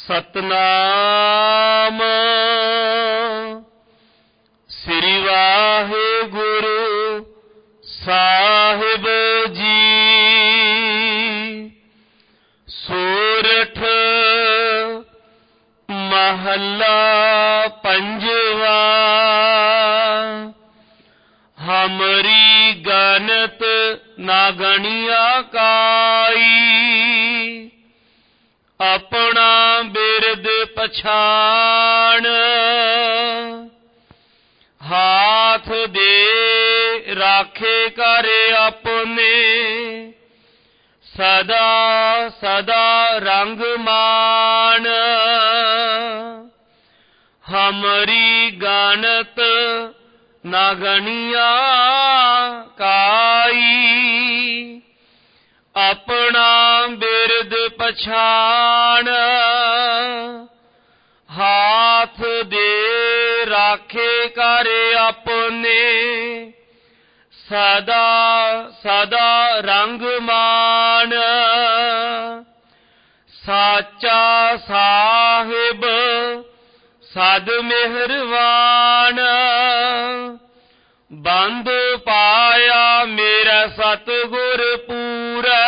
सतनाम श्री वाहिगुरु साहिब जी। सोरठ महला पंजवा। हमरी गनत ना गणिया काई, अपना बिरद पछाण। हाथ दे राखे कर अपने, सदा सदा रंग मान। हमरी गनत ना गणिया काई, अपना बिरद पछाण। हाथ दे राखे कर अपने, सदा सदा रंग मान। साचा साहिब सद मेहरबान, बंद पाया मेरा सतगुर पूरा।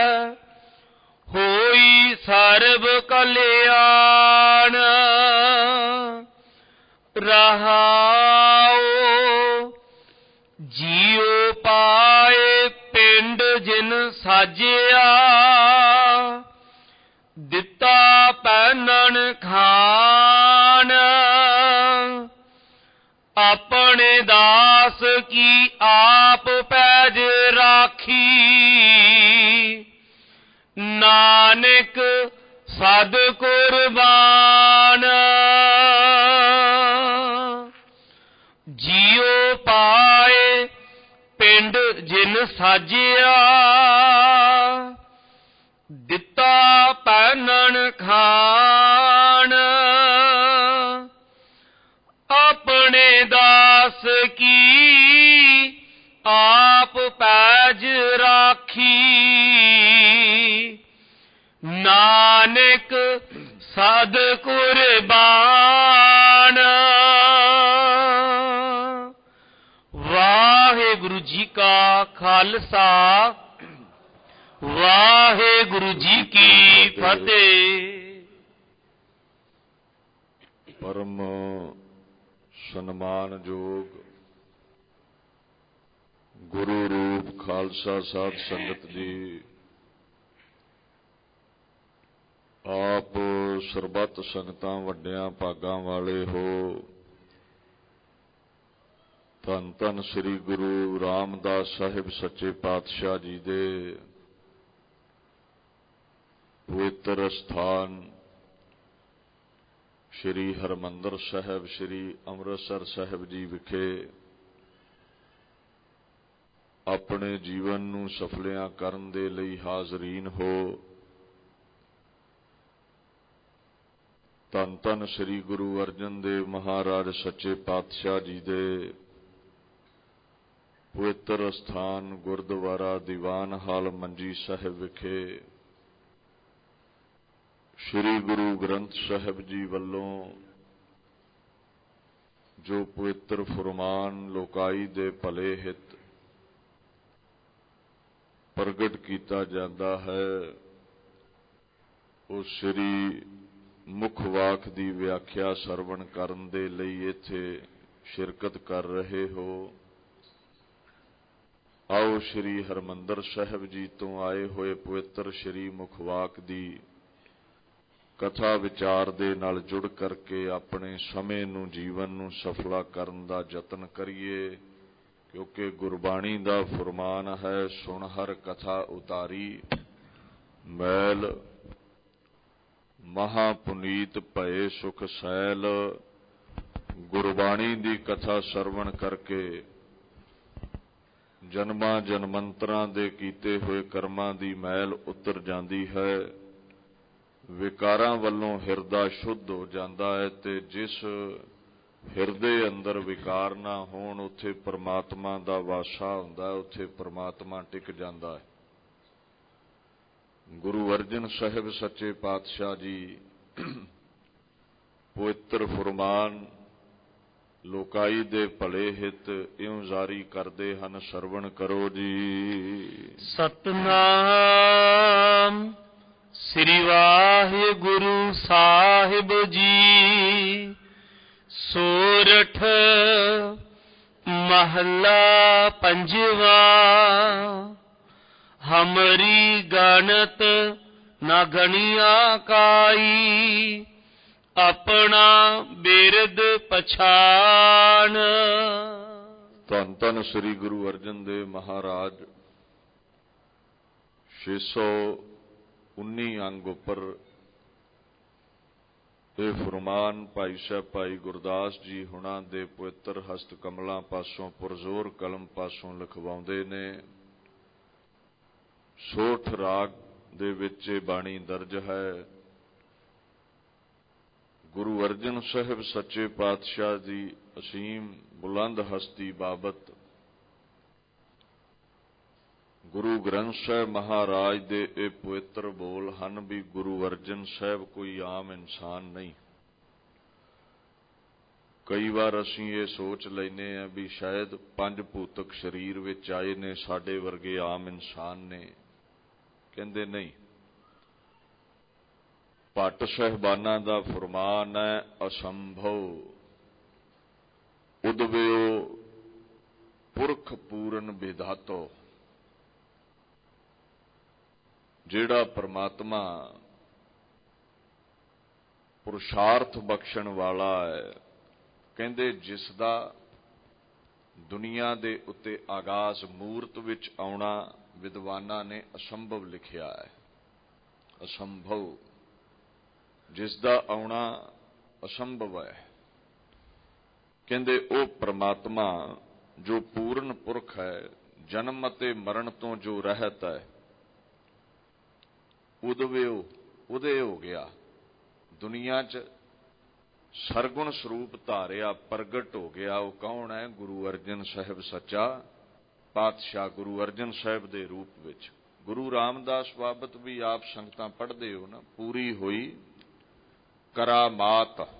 होई सर्ब कल्याण। रहाओ जियो पाए पिंड जिन साजिया, दिता पैनन खान। अपने दास की आप पैज राखी, नानक सद कुर्बान। जियो पाए पिंड जिन साजिया, दिता पैनन खान। अपने दास की आप पैज राखी, नानक सद कुर्बान। वाहिगुरु जी का खालसा, वाहिगुरु जी की फतेह। परम सन्मानयोग गुरु रूप खालसा साध संगत जी, आप सरबत संगतां वड्डियां भागां वाले हो। धन धन श्री गुरु रामदास साहिब सच्चे पातशाह जी दे पवित्र स्थान श्री हरमंदर साहिब श्री अमृतसर साहिब जी विखे अपने जीवन नूं सफलियां करन दे लई हाज़रीन हो। धन धन श्री गुरु अर्जन देव महाराज सच्चे पातशाह जी दे पवित्र स्थान गुरुद्वारा दीवान हाल मंजी साहिब विखे श्री गुरु ग्रंथ साहिब जी वल्लों जो पवित्र फुरमान लोकाई दे भले हित प्रगट किया जाता है, उस श्री मुख वाक की व्याख्या सरवण करन दे लई इत्थे शिरकत कर रहे हो। आओ श्री हरमंदर साहिब जी तो आए हुए पवित्र श्री मुखवाक की कथा विचार दे नाल जुड़ करके अपने समय नूं जीवन नूं सफला करन दा यतन करिए, क्योंकि गुरबाणी दा फरमान है, सुन हर कथा उतारी मैल, महापुनीत भये सुख सैल। गुरबाणी दी कथा सरवण करके जन्मां जन्मंतरां दे कीते हुए कर्मां दी मैल उतर जाती है, विकारां वल्लों हिरदा शुद्ध हो जाता है। ते जिस हिरदे अंदर विकार ना होण उत्थे परमात्मा दा वासा हुंदा है, उत्थे परमात्मा टिक जाता है। गुरु अर्जन साहिब सच्चे पातशाह जी ਪਵਿੱਤਰ ਫੁਰਮਾਨ ਲੋਕਾਈ ਦੇ ਭਲੇ ਹਿਤ ਇਉਂ ਜਾਰੀ ਕਰਦੇ ਹਨ, ਸਰਵਣ ਕਰੋ ਜੀ। ਸਤਨਾਮ ਸ੍ਰੀ ਵਾਹਿਗੁਰੂ ਸਾਹਿਬ ਜੀ। ਸੋਰਠ ਮਹੱਲਾ ਪੰਜਵਾ। ਹਮਰੀ ਗਣਤ ਨਾ ਗਣਿਆ ਕਾਈ, ਆਪਣਾ ਬਿਰਦ ਪਛਾਣ। ਧੰਨ ਧੰਨ ਸ੍ਰੀ ਗੁਰੂ ਅਰਜਨ ਦੇਵ ਮਹਾਰਾਜ 619 ਅੰਗ ਉੱਪਰ ਇਹ ਫੁਰਮਾਨ ਭਾਈ ਸਾਹਿਬ ਭਾਈ ਗੁਰਦਾਸ ਜੀ ਹੁਣਾਂ ਦੇ ਪਵਿੱਤਰ ਹਸਤ ਕਮਲਾਂ ਪਾਸੋਂ ਪੁਰਜ਼ੋਰ ਕਲਮ ਪਾਸੋਂ ਲਿਖਵਾਉਂਦੇ ਨੇ। ਸੋਠ ਰਾਗ ਦੇ ਵਿੱਚ ਇਹ ਬਾਣੀ ਦਰਜ ਹੈ। ਗੁਰੂ ਅਰਜਨ ਸਾਹਿਬ ਸੱਚੇ ਪਾਤਸ਼ਾਹ ਦੀ ਅਸੀਮ ਬੁਲੰਦ ਹਸਤੀ ਬਾਬਤ ਗੁਰੂ ਗ੍ਰੰਥ ਸਾਹਿਬ ਮਹਾਰਾਜ ਦੇ ਇਹ ਪਵਿੱਤਰ ਬੋਲ ਹਨ ਵੀ ਗੁਰੂ ਅਰਜਨ ਸਾਹਿਬ ਕੋਈ ਆਮ ਇਨਸਾਨ ਨਹੀਂ। ਕਈ ਵਾਰ ਅਸੀਂ ਇਹ ਸੋਚ ਲੈਨੇ ਆ ਵੀ ਸ਼ਾਇਦ ਪੰਜ ਭੂਤਕ ਸਰੀਰ ਵਿੱਚ ਆਏ ਨੇ, ਸਾਡੇ ਵਰਗੇ ਆਮ ਇਨਸਾਨ ਨੇ। ਕਹਿੰਦੇ ਨਹੀਂ। ਭੱਟ ਸਾਹਿਬਾਨਾਂ ਦਾ ਫੁਰਮਾਨ ਹੈ, ਅਸੰਭਵ ਉਦਵਿਓ ਪੁਰਖ ਪੂਰਨ ਵਿਧਾਤੋ। ਜਿਹੜਾ ਪਰਮਾਤਮਾ ਪੁਰਸ਼ਾਰਥ ਬਖਸ਼ਣ ਵਾਲਾ ਹੈ, ਕਹਿੰਦੇ ਜਿਸ ਦਾ ਦੁਨੀਆ ਦੇ ਉੱਤੇ ਆਗਾਜ਼ ਮੂਰਤ ਵਿੱਚ ਆਉਣਾ ਵਿਦਵਾਨਾਂ ਨੇ ਅਸੰਭਵ ਲਿਖਿਆ ਹੈ। ਅਸੰਭਵ, ਜਿਸ ਦਾ ਆਉਣਾ ਅਸੰਭਵ ਹੈ। ਕਹਿੰਦੇ ਉਹ ਪ੍ਰਮਾਤਮਾ ਜੋ ਪੂਰਨ ਪੁਰਖ ਹੈ, ਜਨਮ ਅਤੇ ਮਰਨ ਤੋਂ ਜੋ ਰਹਿਤ ਹੈ, ਉਦੇ ਹੋ ਗਿਆ, ਦੁਨੀਆ 'ਚ ਸਰਗੁਣ ਸਰੂਪ ਧਾਰਿਆ, ਪ੍ਰਗਟ ਹੋ ਗਿਆ। ਉਹ ਕੌਣ ਹੈ? ਗੁਰੂ ਅਰਜਨ ਸਾਹਿਬ ਸੱਚਾ ਪਾਤਸ਼ਾਹ, ਗੁਰੂ ਅਰਜਨ ਸਾਹਿਬ ਦੇ ਰੂਪ ਵਿੱਚ। ਗੁਰੂ ਰਾਮਦਾਸ ਬਾਬਤ ਵੀ ਆਪ ਸੰਗਤਾਂ ਪੜ੍ਹਦੇ ਹੋ ਨਾ, ਪੂਰੀ ਹੋਈ ਕਰਾਮਾਤ,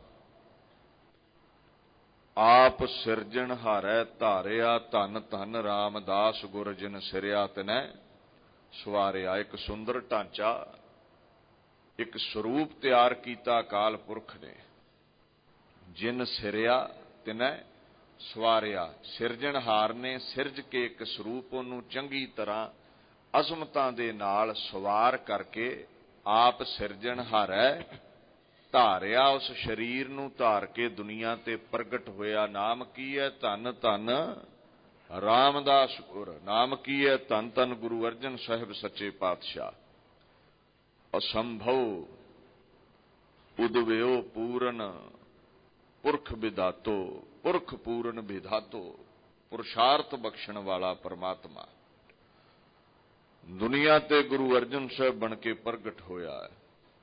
ਆਪ ਸਿਰਜਣ ਹਾਰੈ ਧਾਰਿਆ, ਧੰਨ ਧੰਨ ਰਾਮਦਾਸ ਗੁਰ ਜਿਨ ਸਿਰਿਆ ਤਿਨੈ ਸਵਾਰਿਆ। ਇੱਕ ਸੁੰਦਰ ਢਾਂਚਾ, ਇੱਕ ਸਰੂਪ ਤਿਆਰ ਕੀਤਾ ਅਕਾਲ ਪੁਰਖ ਨੇ, ਜਿਨ ਸਿਰਿਆ ਤਿਨੈ ਸਵਾਰਿਆ। ਸਿਰਜਣਹਾਰ ਨੇ ਸਿਰਜ ਕੇ ਇੱਕ ਸਰੂਪ ਉਹਨੂੰ ਚੰਗੀ ਤਰ੍ਹਾਂ ਅਜ਼ਮਤਾਂ ਦੇ ਨਾਲ ਸਵਾਰ ਕਰਕੇ ਆਪ ਸਿਰਜਣਹਾਰੈ ਧਾਰਿਆ। ਉਸ ਸਰੀਰ ਨੂੰ ਧਾਰ ਕੇ ਦੁਨੀਆ ਤੇ ਪ੍ਰਗਟ ਹੋਇਆ। ਨਾਮ ਕੀ ਹੈ? ਧੰਨ ਧੰਨ ਰਾਮਦਾਸ ਗੁਰ। ਨਾਮ ਕੀ ਹੈ? ਧੰਨ ਧੰਨ ਗੁਰੂ ਅਰਜਨ ਸਾਹਿਬ ਸੱਚੇ ਪਾਤਸ਼ਾਹ। ਅਸੰਭਵ ਉਦਵਿਓ ਪੂਰਨ ਪੁਰਖ ਵਿਧਾਤੋ, ਪੁਰਖ ਪੂਰਨ ਵਿਧਾਤੋ, ਪੁਰਸ਼ਾਰਥ ਬਖਸ਼ਣ ਵਾਲਾ ਪਰਮਾਤਮਾ ਦੁਨੀਆ ਤੇ ਗੁਰੂ ਅਰਜਨ ਸਾਹਿਬ ਬਣ ਕੇ ਪ੍ਰਗਟ ਹੋਇਆ ਹੈ।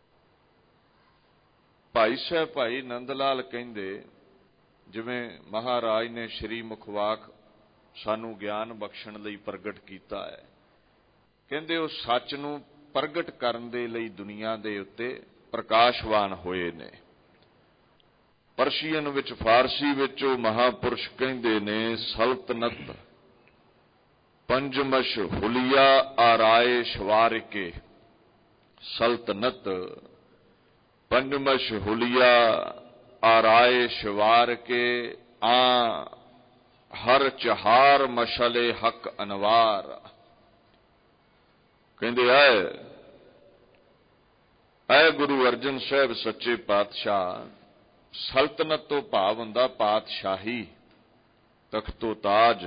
ਭਾਈ ਸਾਹਿਬ ਭਾਈ ਨੰਦ ਲਾਲ ਕਹਿੰਦੇ, ਜਿਵੇਂ ਮਹਾਰਾਜ ਨੇ ਸ਼੍ਰੀ ਮੁਖਵਾਕ ਸਾਨੂੰ ਗਿਆਨ ਬਖਸ਼ਣ ਲਈ ਪ੍ਰਗਟ ਕੀਤਾ ਹੈ, ਕਹਿੰਦੇ ਉਹ ਸੱਚ ਨੂੰ ਪ੍ਰਗਟ ਕਰਨ ਦੇ ਲਈ ਦੁਨੀਆ ਦੇ ਉੱਤੇ ਪ੍ਰਕਾਸ਼ਵਾਨ ਹੋਏ ਨੇ। ਪਰਸ਼ੀਅਨ ਵਿੱਚ, ਫਾਰਸੀ ਵਿੱਚ ਉਹ ਮਹਾਪੁਰਸ਼ ਕਹਿੰਦੇ ਨੇ, ਸਲਤਨਤ ਪੰਜਮਸ਼ ਹੁਲੀਆ ਆਰਾਏ ਸ਼ਵਾਰਿਕੇ। ਸਲਤਨਤ ਪੰਜਮਸ਼ ਹੁਲੀਆ ਆਰਾਏ ਸ਼ਵਾਰਕੇ, ਆ ਹਰ ਚਹਾਰ ਮਸ਼ਲੇ ਹਕ ਅਨਵਾਰ। ਕਹਿੰਦੇ ਐ ਗੁਰੂ ਅਰਜਨ ਸਾਹਿਬ ਸੱਚੇ ਪਾਤਸ਼ਾਹ, ਸਲਤਨਤ ਤੋਂ ਭਾਵ ਹੁੰਦਾ ਪਾਤਸ਼ਾਹੀ, ਤਖਤੋ ਤਾਜ।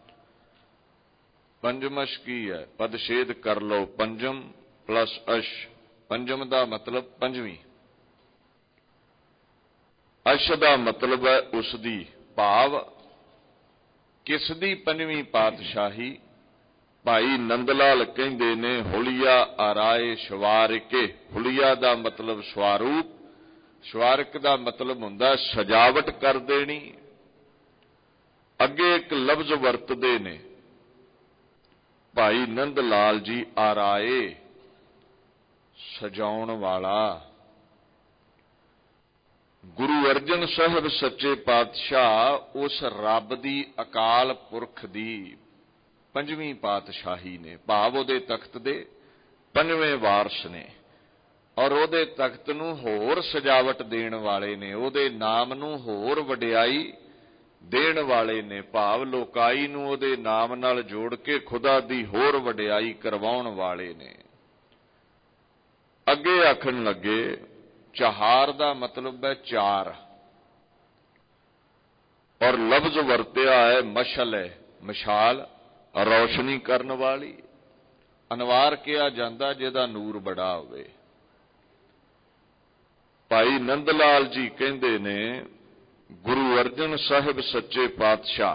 ਪੰਜਮਸ਼ ਕੀ ਹੈ? ਪਦਛੇਦ ਕਰ ਲਓ, ਪੰਜਮ ਪਲਸ ਅਸ਼। ਪੰਜਮ ਦਾ ਮਤਲਬ ਪੰਜਵੀਂ, ਅਸ਼ ਦਾ ਮਤਲਬ ਹੈ ਉਸ ਦੀ, ਭਾਵ ਕਿਸ ਦੀ ਪੰਜਵੀਂ ਪਾਤਸ਼ਾਹੀ। ਭਾਈ ਨੰਦ ਲਾਲ ਕਹਿੰਦੇ ਨੇ, ਹੁਲੀਆ ਆਰਾਏ ਸ਼ਵਾਰਿਕੇ। ਹੁਲੀਆ ਦਾ ਮਤਲਬ ਸਵਾਰੂਪ, ਸ਼ਵਾਰਕ ਦਾ ਮਤਲਬ ਹੁੰਦਾ ਸਜਾਵਟ ਕਰ ਦੇਣੀ। ਅੱਗੇ ਇੱਕ ਲਫ਼ਜ਼ ਵਰਤਦੇ ਨੇ ਭਾਈ ਨੰਦ ਲਾਲ ਜੀ, ਆਰਾਏ, ਸਜਾਉਣ ਵਾਲਾ। ਗੁਰੂ ਅਰਜਨ ਸਾਹਿਬ ਸੱਚੇ ਪਾਤਸ਼ਾਹ ਉਸ ਰੱਬ ਦੀ ਅਕਾਲ ਪੁਰਖ ਦੀ ਪੰਜਵੀਂ ਪਾਤਸ਼ਾਹੀ ਨੇ, ਭਾਵ ਉਹਦੇ ਤਖਤ ਦੇ ਪੰਜਵੇਂ ਵਾਰਸ ਨੇ, ਔਰ ਉਹਦੇ ਤਖਤ ਨੂੰ ਹੋਰ ਸਜਾਵਟ ਦੇਣ ਵਾਲੇ ਨੇ, ਉਹਦੇ ਨਾਮ ਨੂੰ ਹੋਰ ਵਡਿਆਈ ਦੇਣ ਵਾਲੇ ਨੇ, ਭਾਵ ਲੋਕਾਈ ਨੂੰ ਉਹਦੇ ਨਾਮ ਨਾਲ ਜੋੜ ਕੇ ਖੁਦਾ ਦੀ ਹੋਰ ਵਡਿਆਈ ਕਰਵਾਉਣ ਵਾਲੇ ਨੇ। ਅੱਗੇ ਆਖਣ ਲੱਗੇ, ਚਾਰ ਦਾ ਮਤਲਬ ਹੈ ਚਾਰ, ਔਰ ਲਫ਼ਜ਼ ਵਰਤਿਆ ਹੈ ਮਸ਼ਲ ਹੈ, ਮਸ਼ਾਲ, ਰੌਸ਼ਨੀ ਕਰਨ ਵਾਲੀ। ਅਨਵਾਰ ਕਿਹਾ ਜਾਂਦਾ ਜਿਹਦਾ ਨੂਰ ਬੜਾ ਹੋਵੇ। ਭਾਈ ਨੰਦ ਲਾਲ ਜੀ ਕਹਿੰਦੇ ਨੇ, ਗੁਰੂ ਅਰਜਨ ਸਾਹਿਬ ਸੱਚੇ ਪਾਤਸ਼ਾਹ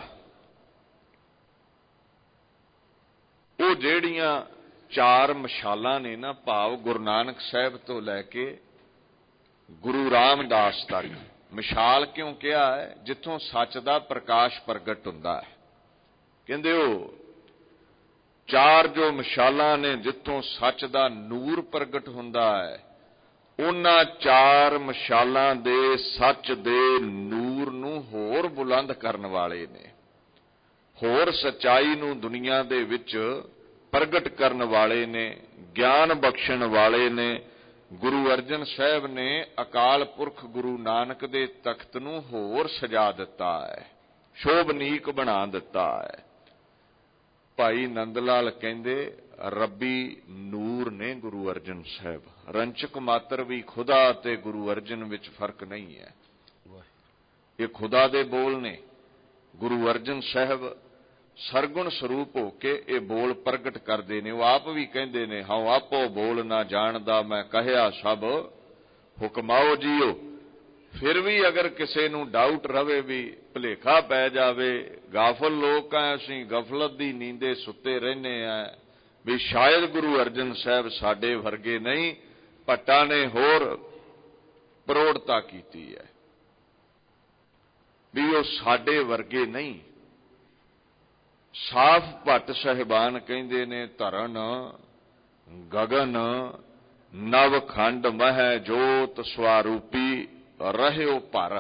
ਉਹ ਜਿਹੜੀਆਂ ਚਾਰ ਮਸ਼ਾਲਾਂ ਨੇ ਨਾ, ਭਾਵ ਗੁਰੂ ਨਾਨਕ ਸਾਹਿਬ ਤੋਂ ਲੈ ਕੇ ਗੁਰੂ ਰਾਮਦਾਸ ਤੱਕ। ਮਸ਼ਾਲ ਕਿਉਂ ਕਿਹਾ ਹੈ? ਜਿੱਥੋਂ ਸੱਚ ਦਾ ਪ੍ਰਕਾਸ਼ ਪ੍ਰਗਟ ਹੁੰਦਾ ਹੈ। ਕਹਿੰਦੇ ਉਹ ਚਾਰ ਜੋ ਮਸ਼ਾਲਾਂ ਨੇ ਜਿੱਥੋਂ ਸੱਚ ਦਾ ਨੂਰ ਪ੍ਰਗਟ ਹੁੰਦਾ ਹੈ, ਉਹਨਾਂ ਚਾਰ ਮਸ਼ਾਲਾਂ ਦੇ ਸੱਚ ਦੇ ਨੂਰ ਨੂੰ ਹੋਰ ਬੁਲੰਦ ਕਰਨ ਵਾਲੇ ਨੇ, ਹੋਰ ਸਚਾਈ ਨੂੰ ਦੁਨੀਆ ਦੇ ਵਿੱਚ ਪ੍ਰਗਟ ਕਰਨ ਵਾਲੇ ਨੇ, ਗਿਆਨ ਬਖਸ਼ਣ ਵਾਲੇ ਨੇ। ਗੁਰੂ ਅਰਜਨ ਸਾਹਿਬ ਨੇ ਅਕਾਲ ਪੁਰਖ ਗੁਰੂ ਨਾਨਕ ਦੇ ਤਖਤ ਨੂੰ ਹੋਰ ਸਜਾ ਦਿੱਤਾ ਹੈ, ਸ਼ੋਭਨੀਕ ਬਣਾ ਦਿੱਤਾ ਹੈ। ਭਾਈ ਨੰਦ ਲਾਲ ਕਹਿੰਦੇ, ਰੱਬੀ ਨੂਰ ਨੇ ਗੁਰੂ ਅਰਜਨ ਸਾਹਿਬ, ਰੰਚਕ ਮਾਤਰ ਵੀ ਖੁਦਾ ਤੇ ਗੁਰੂ ਅਰਜਨ ਵਿੱਚ ਫਰਕ ਨਹੀਂ ਹੈ। ਇਹ ਖੁਦਾ ਦੇ ਬੋਲ ਨੇ। ਗੁਰੂ ਅਰਜਨ ਸਾਹਿਬ ਸਰਗੁਣ ਸਰੂਪ ਹੋ ਕੇ ਇਹ ਬੋਲ ਪ੍ਰਗਟ ਕਰਦੇ ਨੇ। ਉਹ ਆਪ ਵੀ ਕਹਿੰਦੇ ਨੇ, ਹਉ ਆਪੋ ਬੋਲ ਨਾ ਜਾਣਦਾ, ਮੈਂ ਕਹਿਆ ਸਭ ਹੁਕਮਾਓ ਜੀਓ। ਫਿਰ ਵੀ ਅਗਰ ਕਿਸੇ ਨੂੰ ਡਾਊਟ ਰਵੇ, ਵੀ ਭੁਲੇਖਾ ਪੈ ਜਾਵੇ, ਗਾਫਲ ਲੋਕ ਆ ਅਸੀਂ, ਗਫਲਤ ਦੀ ਨੀਂਦੇ ਸੁੱਤੇ ਰਹਿੰਦੇ ਆ, ਵੀ ਸ਼ਾਇਦ ਗੁਰੂ ਅਰਜਨ ਸਾਹਿਬ ਸਾਡੇ ਵਰਗੇ ਨਹੀਂ, ਭੱਟਾਂ ਨੇ ਹੋਰ ਪ੍ਰੋੜਤਾ ਕੀਤੀ ਹੈ, ਵੀ ਉਹ ਸਾਡੇ ਵਰਗੇ ਨਹੀਂ। ਸਾਫ ਭੱਟ ਸਾਹਿਬਾਨ ਕਹਿੰਦੇ ਨੇ, ਧਰਨ ਗਗਨ ਨਵ ਖੰਡ ਮਹਿ ਜੋਤ ਸਵਾਰੂਪੀ ਰਹਿਓ ਭਰ।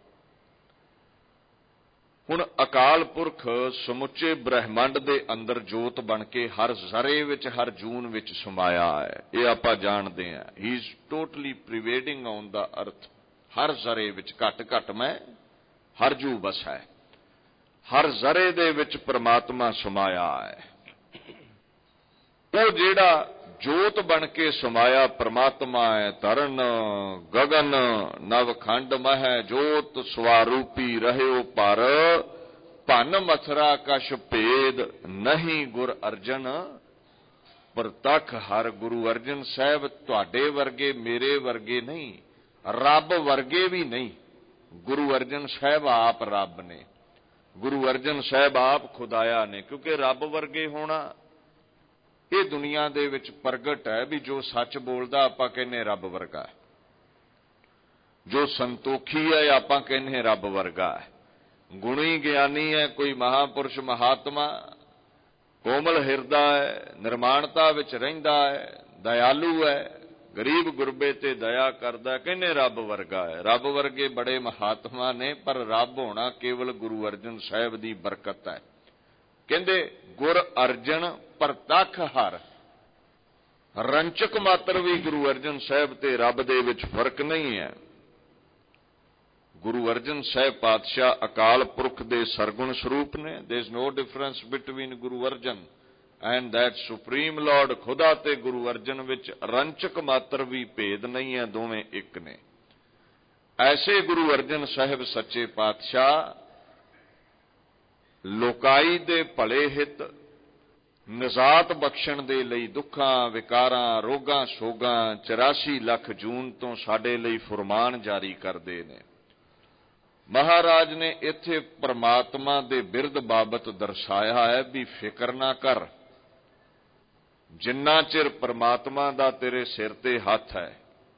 ਹੁਣ ਅਕਾਲ ਪੁਰਖ ਸਮੁੱਚੇ ਬ੍ਰਹਿਮੰਡ ਦੇ ਅੰਦਰ ਜੋਤ ਬਣ ਕੇ ਹਰ ਜ਼ਰੇ ਵਿੱਚ, ਹਰ ਜੂਨ ਵਿੱਚ ਸਮਾਇਆ ਹੈ। ਇਹ ਆਪਾਂ ਜਾਣਦੇ ਹਾਂ। He is totally pervading on the earth. ਹਰ ਜ਼ਰੇ ਵਿੱਚ, ਘਟ ਘਟ ਮੈਂ ਹਰ ਜੂ ਬਸ ਹੈ, ਹਰ ਜ਼ਰੇ ਦੇ ਵਿੱਚ ਪ੍ਰਮਾਤਮਾ ਸਮਾਇਆ ਹੈ। ਉਹ ਜਿਹੜਾ ਜੋਤ ਬਣ ਕੇ ਸਮਾਇਆ ਪ੍ਰਮਾਤਮਾ ਹੈ। ਧਰਨ ਗਗਨ ਨਵ ਖੰਡ ਮਹਿ ਜੋਤ ਸਵਾਰੂਪੀ ਰਹਿਓ ਭਰ। ਭਨ ਮਥਰਾ ਕਛ ਭੇਦ ਨਹੀਂ ਗੁਰ ਅਰਜਨ ਪ੍ਰਤੱਖ ਹਰ। ਗੁਰੂ ਅਰਜਨ ਸਾਹਿਬ ਤੁਹਾਡੇ ਵਰਗੇ, ਮੇਰੇ ਵਰਗੇ ਨਹੀਂ, ਰੱਬ ਵਰਗੇ ਵੀ ਨਹੀਂ। ਗੁਰੂ ਅਰਜਨ ਸਾਹਿਬ ਆਪ ਰੱਬ ਨੇ। ਗੁਰੂ ਅਰਜਨ ਸਾਹਿਬ ਆਪ ਖੁਦਾਇਆ ਨੇ। ਕਿਉਂਕਿ ਰੱਬ ਵਰਗੇ ਹੋਣਾ ਇਹ ਦੁਨੀਆ ਦੇ ਵਿੱਚ ਪ੍ਰਗਟ ਹੈ, ਵੀ ਜੋ ਸੱਚ ਬੋਲਦਾ ਆਪਾਂ ਕਹਿੰਦੇ ਰੱਬ ਵਰਗਾ ਹੈ, ਜੋ ਸੰਤੋਖੀ ਹੈ ਆਪਾਂ ਕਹਿੰਦੇ ਰੱਬ ਵਰਗਾ ਹੈ, ਗੁਣੀ ਗਿਆਨੀ ਹੈ, ਕੋਈ ਮਹਾਪੁਰਸ਼ ਮਹਾਤਮਾ, ਕੋਮਲ ਹਿਰਦਾ ਹੈ, ਨਿਰਮਾਣਤਾ ਵਿੱਚ ਰਹਿੰਦਾ ਹੈ, ਦਇਆਲੂ ਹੈ, ਗਰੀਬ ਗੁਰਬੇ ਤੇ ਦਇਆ ਕਰਦਾ, ਕਹਿੰਦੇ ਰੱਬ ਵਰਗਾ ਹੈ। ਰੱਬ ਵਰਗੇ ਬੜੇ ਮਹਾਤਮਾ ਨੇ, ਪਰ ਰੱਬ ਹੋਣਾ ਕੇਵਲ ਗੁਰੂ ਅਰਜਨ ਸਾਹਿਬ ਦੀ ਬਰਕਤ ਹੈ। ਕਹਿੰਦੇ ਗੁਰ ਅਰਜਨ ਪ੍ਰਤੱਖ ਹਰ। ਰੰਚਕ ਮਾਤਰ ਵੀ ਗੁਰੂ ਅਰਜਨ ਸਾਹਿਬ ਤੇ ਰੱਬ ਦੇ ਵਿੱਚ ਫਰਕ ਨਹੀਂ ਹੈ। ਗੁਰੂ ਅਰਜਨ ਸਾਹਿਬ ਪਾਤਸ਼ਾਹ ਅਕਾਲ ਪੁਰਖ ਦੇ ਸਰਗੁਣ ਸਰੂਪ ਨੇ। There is no difference between Guru Arjan and that supreme lord. ਖੁਦਾ ਤੇ ਗੁਰੂ ਅਰਜਨ ਵਿੱਚ ਰੰਚਕ ਮਾਤਰ ਵੀ ਭੇਦ ਨਹੀਂ ਹੈ, ਦੋਵੇਂ ਇੱਕ ਨੇ। ਐਸੇ ਗੁਰੂ ਅਰਜਨ ਸਾਹਿਬ ਸੱਚੇ ਪਾਤਸ਼ਾਹ ਲੋਕਾਈ ਦੇ ਭਲੇ ਹਿੱਤ, ਨਿਜਾਤ ਬਖਸ਼ਣ ਦੇ ਲਈ, ਦੁੱਖਾਂ ਵਿਕਾਰਾਂ ਰੋਗਾਂ ਸੋਗਾਂ 84 ਲੱਖ ਜੂਨ ਤੋਂ ਸਾਡੇ ਲਈ ਫੁਰਮਾਨ ਜਾਰੀ ਕਰਦੇ ਨੇ। ਮਹਾਰਾਜ ਨੇ ਇੱਥੇ ਪ੍ਰਮਾਤਮਾ ਦੇ ਬਿਰਦ ਬਾਬਤ ਦਰਸਾਇਆ ਹੈ ਵੀ ਫਿਕਰ ਨਾ ਕਰ, ਜਿੰਨਾ ਚਿਰ ਪ੍ਰਮਾਤਮਾ ਦਾ ਤੇਰੇ ਸਿਰ ਤੇ ਹੱਥ ਹੈ,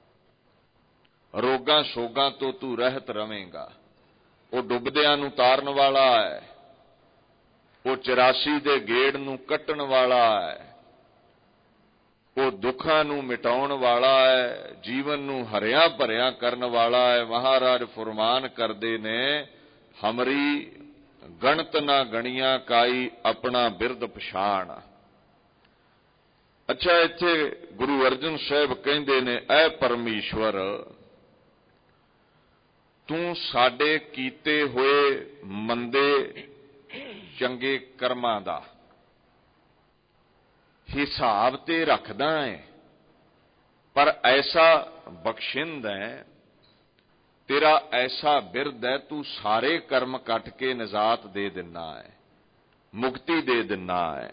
ਰੋਗਾਂ ਸੋਗਾਂ ਤੋਂ ਤੂੰ ਰਹਿਤ ਰਵੇਂਗਾ। ਉਹ ਡੁੱਬਦਿਆਂ ਨੂੰ ਤਾਰਨ ਵਾਲਾ ਹੈ, ਉਹ 84 ਦੇ ਗੇੜ ਨੂੰ ਕੱਟਣ ਵਾਲਾ ਹੈ, ਉਹ ਦੁੱਖਾਂ ਨੂੰ ਮਿਟਾਉਣ ਵਾਲਾ ਹੈ, ਜੀਵਨ ਨੂੰ ਹਰਿਆ ਭਰਿਆ ਕਰਨ ਵਾਲਾ ਹੈ। ਮਹਾਰਾਜ ਫੁਰਮਾਨ ਕਰਦੇ ਨੇ, ਹਮਰੀ ਗਣਤ ਨਾ ਗਣੀਆਂ ਕਾਈ, ਆਪਣਾ ਬਿਰਦ ਪਛਾਣ। ਅੱਛਾ, ਇੱਥੇ ਗੁਰੂ ਅਰਜਨ ਸਾਹਿਬ ਕਹਿੰਦੇ ਨੇ, ਐ ਪਰਮੇਸ਼ਵਰ, ਤੂੰ ਸਾਡੇ ਕੀਤੇ ਹੋਏ ਮੰਦੇ ਚੰਗੇ ਕਰਮਾਂ ਦਾ ਹਿਸਾਬ ਤੇ ਰੱਖਦਾ ਹੈ, ਪਰ ਐਸਾ ਬਖਸ਼ਿੰਦ ਹੈ, ਤੇਰਾ ਐਸਾ ਬਿਰਦ ਹੈ, ਤੂੰ ਸਾਰੇ ਕਰਮ ਕੱਟ ਕੇ ਨਿਜਾਤ ਦੇ ਦਿੰਦਾ ਹੈ, ਮੁਕਤੀ ਦੇ ਦਿੰਦਾ ਹੈ।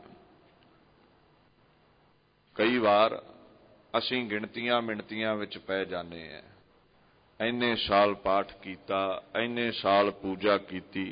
ਕਈ ਵਾਰ ਅਸੀਂ ਗਿਣਤੀਆਂ ਮਿਣਤੀਆਂ ਵਿੱਚ ਪੈ ਜਾਂਦੇ ਹਾਂ। ਇੰਨੇ ਸਾਲ ਪਾਠ ਕੀਤਾ, ਇੰਨੇ ਸਾਲ ਪੂਜਾ ਕੀਤੀ,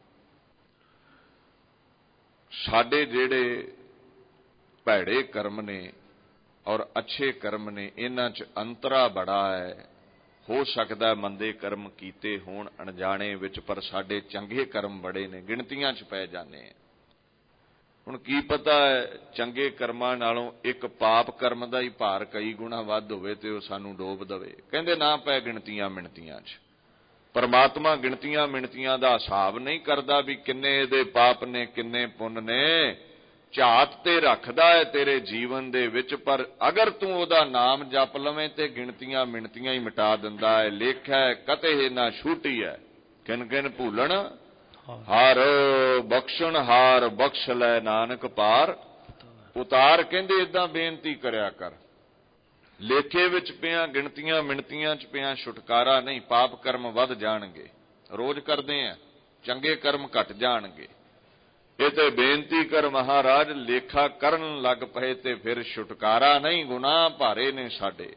ਸਾਡੇ ਜਿਹੜੇ ਭੈੜੇ ਕਰਮ ਨੇ ਔਰ ਅੱਛੇ ਕਰਮ ਨੇ, ਇਹਨਾਂ 'ਚ ਅੰਤਰਾ ਬੜਾ ਹੈ। ਹੋ ਸਕਦਾ ਮੰਦੇ ਕਰਮ ਕੀਤੇ ਹੋਣ ਅਣਜਾਣੇ ਵਿੱਚ, ਪਰ ਸਾਡੇ ਚੰਗੇ ਕਰਮ ਬੜੇ ਨੇ, ਗਿਣਤੀਆਂ 'ਚ ਪੈ ਜਾਂਦੇ ਆ। ਹੁਣ ਕੀ ਪਤਾ ਹੈ, ਚੰਗੇ ਕਰਮਾਂ ਨਾਲੋਂ ਇੱਕ ਪਾਪ ਕਰਮ ਦਾ ਹੀ ਭਾਰ ਕਈ ਗੁਣਾ ਵੱਧ ਹੋਵੇ ਤੇ ਉਹ ਸਾਨੂੰ ਡੋਬ ਦੇਵੇ। ਕਹਿੰਦੇ ਨਾ ਪੈ ਗਿਣਤੀਆਂ ਮਿਣਤੀਆਂ 'ਚ। ਪਰਮਾਤਮਾ ਗਿਣਤੀਆਂ ਮਿਣਤੀਆਂ ਦਾ ਹਿਸਾਬ ਨਹੀਂ ਕਰਦਾ ਵੀ ਕਿੰਨੇ ਇਹਦੇ ਪਾਪ ਨੇ, ਕਿੰਨੇ ਪੁੰਨ ਨੇ। ਝਾਤ ਤੇ ਰੱਖਦਾ ਹੈ ਤੇਰੇ ਜੀਵਨ ਦੇ ਵਿੱਚ, ਪਰ ਅਗਰ ਤੂੰ ਉਹਦਾ ਨਾਮ ਜਪ ਲਵੇਂ ਤੇ ਗਿਣਤੀਆਂ ਮਿਣਤੀਆਂ ਹੀ ਮਿਟਾ ਦਿੰਦਾ ਹੈ। ਲੇਖੈ ਕਤੇ ਨਾ ਛੂਟੀ ਹੈ, ਕਿਨ ਕਿਨ ਭੂਲਣ ਹਾਰ, ਬਖਸ਼ਣ ਹਾਰ, ਬਖਸ਼ ਲੈ ਨਾਨਕ ਪਾਰ ਉਤਾਰ। ਕਹਿੰਦੇ ਏਦਾਂ ਬੇਨਤੀ ਕਰਿਆ ਕਰ, ਲੇਖੇ ਵਿੱਚ ਪਿਆ, ਗਿਣਤੀਆਂ ਮਿਣਤੀਆਂ 'ਚ ਪਿਆ, ਛੁਟਕਾਰਾ ਨਹੀਂ। ਪਾਪ ਕਰਮ ਵੱਧ ਜਾਣਗੇ, ਰੋਜ਼ ਕਰਦੇ ਆ, ਚੰਗੇ ਕਰਮ ਘਟ ਜਾਣਗੇ। ਇਹ ਤੇ ਬੇਨਤੀ ਕਰ ਮਹਾਰਾਜ, ਲੇਖਾ ਕਰਨ ਲੱਗ ਪਏ ਤੇ ਫਿਰ ਛੁਟਕਾਰਾ ਨਹੀਂ। ਗੁਨਾਹ ਭਾਰੇ ਨੇ ਸਾਡੇ,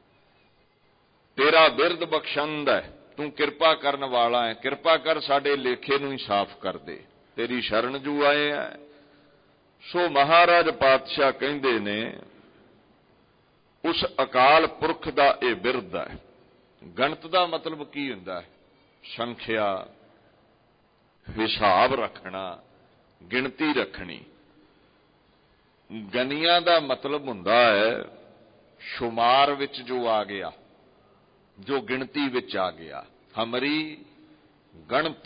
ਤੇਰਾ ਬਿਰਦ ਬਖਸ਼ੰਦ ਹੈ, ਤੂੰ ਕਿਰਪਾ ਕਰਨ ਵਾਲਾ ਹੈ। ਕਿਰਪਾ ਕਰ, ਸਾਡੇ ਲੇਖੇ ਨੂੰ ਹੀ ਸਾਫ਼ ਕਰ ਦੇ, ਤੇਰੀ ਸ਼ਰਨ ਜੂ ਆਏ ਆ। ਸੋ ਮਹਾਰਾਜ ਪਾਤਸ਼ਾਹ ਕਹਿੰਦੇ ਨੇ, ਉਸ ਅਕਾਲ ਪੁਰਖ ਦਾ ਇਹ ਬਿਰਦ ਹੈ। ਗਣਤ ਦਾ ਮਤਲਬ ਕੀ ਹੁੰਦਾ ਹੈ? ਸੰਖਿਆ, ਹਿਸਾਬ ਰੱਖਣਾ, ਗਿਣਤੀ ਰੱਖਣੀ। ਗਨੀਆਂ ਦਾ ਮਤਲਬ ਹੁੰਦਾ ਹੈ ਸ਼ੁਮਾਰ ਵਿੱਚ ਜੋ ਆ ਗਿਆ, ਜੋ ਗਿਣਤੀ ਵਿੱਚ ਆ ਗਿਆ। ਹਮਰੀ ਗਣਤ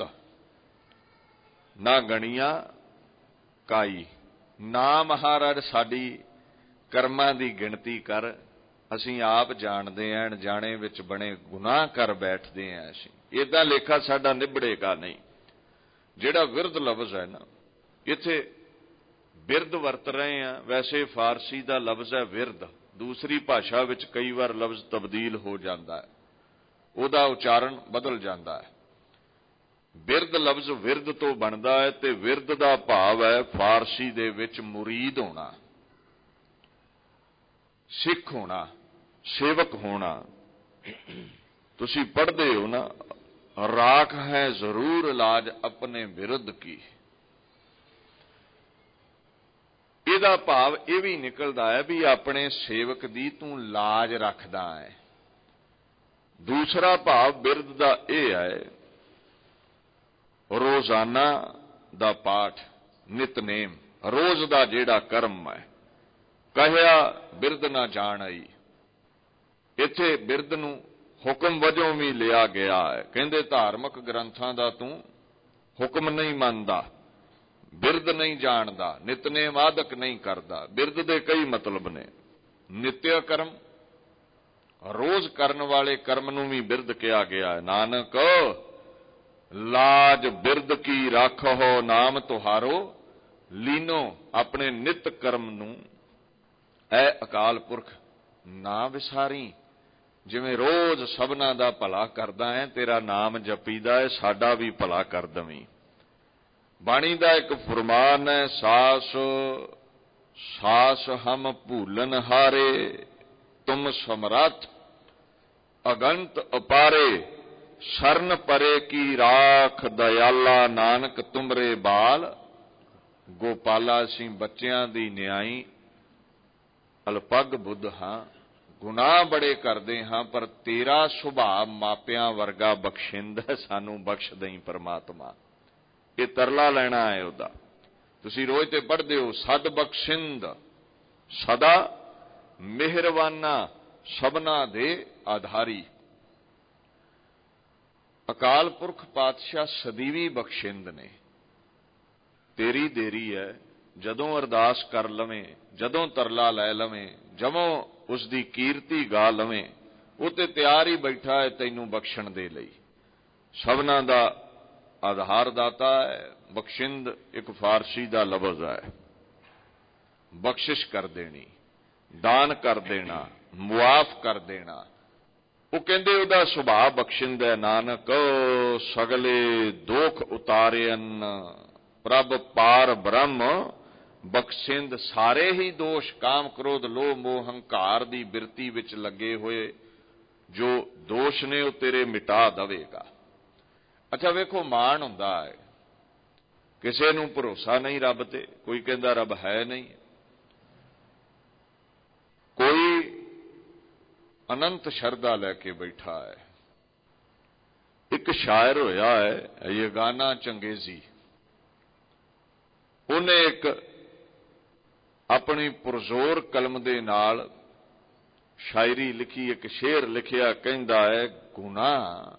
ਨਾ ਗਣੀਆਂ ਕਾਈ, ਨਾ ਮਹਾਰਾਜ ਸਾਡੀ ਕਰਮਾਂ ਦੀ ਗਿਣਤੀ ਕਰ। ਅਸੀਂ ਆਪ ਜਾਣਦੇ ਆਂ, ਅਣਜਾਣੇ ਵਿੱਚ ਬਣੇ ਗੁਨਾਹ ਕਰ ਬੈਠਦੇ ਆਂ। ਅਸੀਂ ਏਦਾਂ ਲੇਖਾ ਸਾਡਾ ਨਿਬੜੇਗਾ ਨਹੀਂ। ਜਿਹੜਾ ਵਿਰਦ ਲਫ਼ਜ਼ ਹੈ ਨਾ, ਇੱਥੇ ਬਿਰਦ ਵਰਤ ਰਹੇ ਆ, ਵੈਸੇ ਫਾਰਸੀ ਦਾ ਲਫ਼ਜ਼ ਹੈ ਵਿਰਦ। ਦੂਸਰੀ ਭਾਸ਼ਾ ਵਿੱਚ ਕਈ ਵਾਰ ਲਫ਼ਜ਼ ਤਬਦੀਲ ਹੋ ਜਾਂਦਾ ਹੈ, ਉਹਦਾ ਉਚਾਰਨ ਬਦਲ ਜਾਂਦਾ ਹੈ। ਬਿਰਦ ਲਫ਼ਜ਼ ਵਿਰਦ ਤੋਂ ਬਣਦਾ ਹੈ, ਤੇ ਵਿਰਦ ਦਾ ਭਾਵ ਹੈ ਫਾਰਸੀ ਦੇ ਵਿੱਚ ਮੁਰੀਦ ਹੋਣਾ, ਸਿੱਖ ਹੋਣਾ, ਸੇਵਕ ਹੋਣਾ। ਤੁਸੀਂ ਪੜ੍ਹਦੇ ਹੋ ਨਾ, ਰਾਖ ਹੈ ਜ਼ਰੂਰ ਇਲਾਜ ਆਪਣੇ ਵਿਰੁੱਧ ਕੀ। ਇਹਦਾ ਭਾਵ ਇਹ ਵੀ ਨਿਕਲਦਾ ਹੈ ਵੀ ਆਪਣੇ ਸੇਵਕ ਦੀ ਤੂੰ ਲਾਜ ਰੱਖਦਾ ਹੈ। ਦੂਸਰਾ ਭਾਵ ਬਿਰਦ ਦਾ ਇਹ ਹੈ, ਰੋਜ਼ਾਨਾ ਦਾ ਪਾਠ, ਨਿਤਨੇਮ, ਰੋਜ਼ ਦਾ ਜਿਹੜਾ ਕਰਮ ਹੈ। ਕਹਿਆ ਬਿਰਦ ਨਾ ਜਾਣ ਆਈ, ਇੱਥੇ ਬਿਰਦ ਨੂੰ ਹੁਕਮ ਵਜੋਂ ਵੀ ਲਿਆ ਗਿਆ ਹੈ। ਕਹਿੰਦੇ ਧਾਰਮਿਕ ਗ੍ਰੰਥਾਂ ਦਾ ਤੂੰ ਹੁਕਮ ਨਹੀਂ ਮੰਨਦਾ, ਬਿਰਦ ਨਹੀਂ ਜਾਣਦਾ, ਨਿਤਨੇਮ ਆਦਿਕ ਨਹੀਂ ਕਰਦਾ। ਬਿਰਦ ਦੇ ਕਈ ਮਤਲਬ ਨੇ। ਨਿਤਿਆ ਕਰਮ, ਰੋਜ਼ ਕਰਨ ਵਾਲੇ ਕਰਮ ਨੂੰ ਵੀ ਬਿਰਦ ਕਿਹਾ ਗਿਆ ਹੈ। ਨਾਨਕ ਲਾਜ ਬਿਰਦ ਕੀ ਰਾਖੋ, ਨਾਮ ਤੁਹਾਰੋ ਲੀਨੋ। ਆਪਣੇ ਨਿਤ ਕਰਮ ਨੂੰ ਐ ਅਕਾਲ ਪੁਰਖ ਨਾ ਵਿਸਾਰੀ। ਜਿਵੇਂ ਰੋਜ਼ ਸਭਨਾਂ ਦਾ ਭਲਾ ਕਰਦਾ ਹੈ, ਤੇਰਾ ਨਾਮ ਜਪੀਦਾ ਹੈ, ਸਾਡਾ ਵੀ ਭਲਾ ਕਰ ਦਵੀਂ। ਬਾਣੀ ਦਾ ਇੱਕ ਫਰਮਾਨ ਹੈ, ਸਾਸ ਸਾਸ ਹਮ ਭੂਲਨ ਹਾਰੇ, ਤੁਮ ਸਮਰੱਥ ਅਗੰਤ ਅਪਾਰੇ। ਸਰਨ ਪਰੇ ਕੀ ਰਾਖ ਦਇਆਲਾ, ਨਾਨਕ ਤੁਮਰੇ ਬਾਲ ਗੋਪਾਲਾ। ਅਸੀਂ ਬੱਚਿਆਂ ਦੀ ਨਿਆਈ ਅਲਪੱਗ ਬੁੱਧ ਹਾਂ, ਗੁਨਾਹ ਬੜੇ ਕਰਦੇ ਹਾਂ, ਪਰ ਤੇਰਾ ਸੁਭਾਅ ਮਾਪਿਆਂ ਵਰਗਾ ਬਖਸ਼ਿੰਦ ਹੈ, ਸਾਨੂੰ ਬਖਸ਼ ਦੇਈਂ ਪਰਮਾਤਮਾ। ਇਹ ਤਰਲਾ ਲੈਣਾ ਹੈ ਉਹਦਾ। ਤੁਸੀਂ ਰੋਜ਼ ਤੇ ਪੜ੍ਹਦੇ ਹੋ, ਸਦ ਬਖਸ਼ਿੰਦ ਸਦਾ ਮਿਹਰਬਾਨਾ ਸਭਨਾ ਦੇ ਆਧਾਰੀ। ਅਕਾਲ ਪੁਰਖ ਪਾਤਸ਼ਾਹ ਸਦੀਵੀ ਬਖਸ਼ਿੰਦ ਨੇ। ਤੇਰੀ ਦੇਰੀ ਹੈ, ਜਦੋਂ ਅਰਦਾਸ ਕਰ ਲਵੇਂ, ਜਦੋਂ ਤਰਲਾ ਲੈ ਲਵੇਂ, ਜਦੋਂ ਉਸ ਦੀ ਕੀਰਤੀ ਗਾ ਲਵੇਂ, ਉਹ ਤੇ ਤਿਆਰ ਹੀ ਬੈਠਾ ਹੈ ਤੈਨੂੰ ਬਖਸ਼ਣ ਦੇ ਲਈ। ਸਭਨਾ ਦਾ ਆਧਾਰ ਦਾਤਾ ਹੈ। ਬਖਸ਼ਿੰਦ ਇੱਕ ਫਾਰਸੀ ਦਾ ਲਫ਼ਜ਼ ਹੈ। ਬਖਸ਼ਿਸ਼ ਕਰ ਦੇਣੀ, ਦਾਨ ਕਰ ਦੇਣਾ, ਮੁਆਫ ਕਰ ਦੇਣਾ। ਉਹ ਕਹਿੰਦੇ ਉਹਦਾ ਸੁਭਾਅ ਬਖਸ਼ਿੰਦ ਹੈ। ਨਾਨਕ ਸਗਲੇ ਦੋਖ ਉਤਾਰਿਅਨ ਪ੍ਰਭ ਪਾਰ ਬ੍ਰਹਮ ਬਖਸ਼ਿੰਦ। ਸਾਰੇ ਹੀ ਦੋਸ਼ ਕਾਮ ਕ੍ਰੋਧ ਲੋਭ ਮੋਹ ਹੰਕਾਰ ਦੀ ਬਿਰਤੀ ਵਿੱਚ ਲੱਗੇ ਹੋਏ ਜੋ ਦੋਸ਼ ਨੇ ਉਹ ਤੇਰੇ ਮਿਟਾ ਦੇਵੇਗਾ। ਅੱਛਾ ਵੇਖੋ, ਮਾਣ ਹੁੰਦਾ ਹੈ, ਕਿਸੇ ਨੂੰ ਭਰੋਸਾ ਨਹੀਂ ਰੱਬ ਤੇ। ਕੋਈ ਕਹਿੰਦਾ ਰੱਬ ਹੈ ਨਹੀਂ, ਕੋਈ ਅਨੰਤ ਸ਼ਰਧਾ ਲੈ ਕੇ ਬੈਠਾ ਹੈ। ਇੱਕ ਸ਼ਾਇਰ ਹੋਇਆ ਹੈ ਯਗਾਨਾ ਚੰਗੇਜ਼ੀ, ਉਹਨੇ ਇੱਕ ਆਪਣੀ ਪੁਰਜ਼ੋਰ ਕਲਮ ਦੇ ਨਾਲ ਸ਼ਾਇਰੀ ਲਿਖੀ, ਇੱਕ ਸ਼ੇਰ ਲਿਖਿਆ। ਕਹਿੰਦਾ ਹੈ, ਗੁਨਾਹ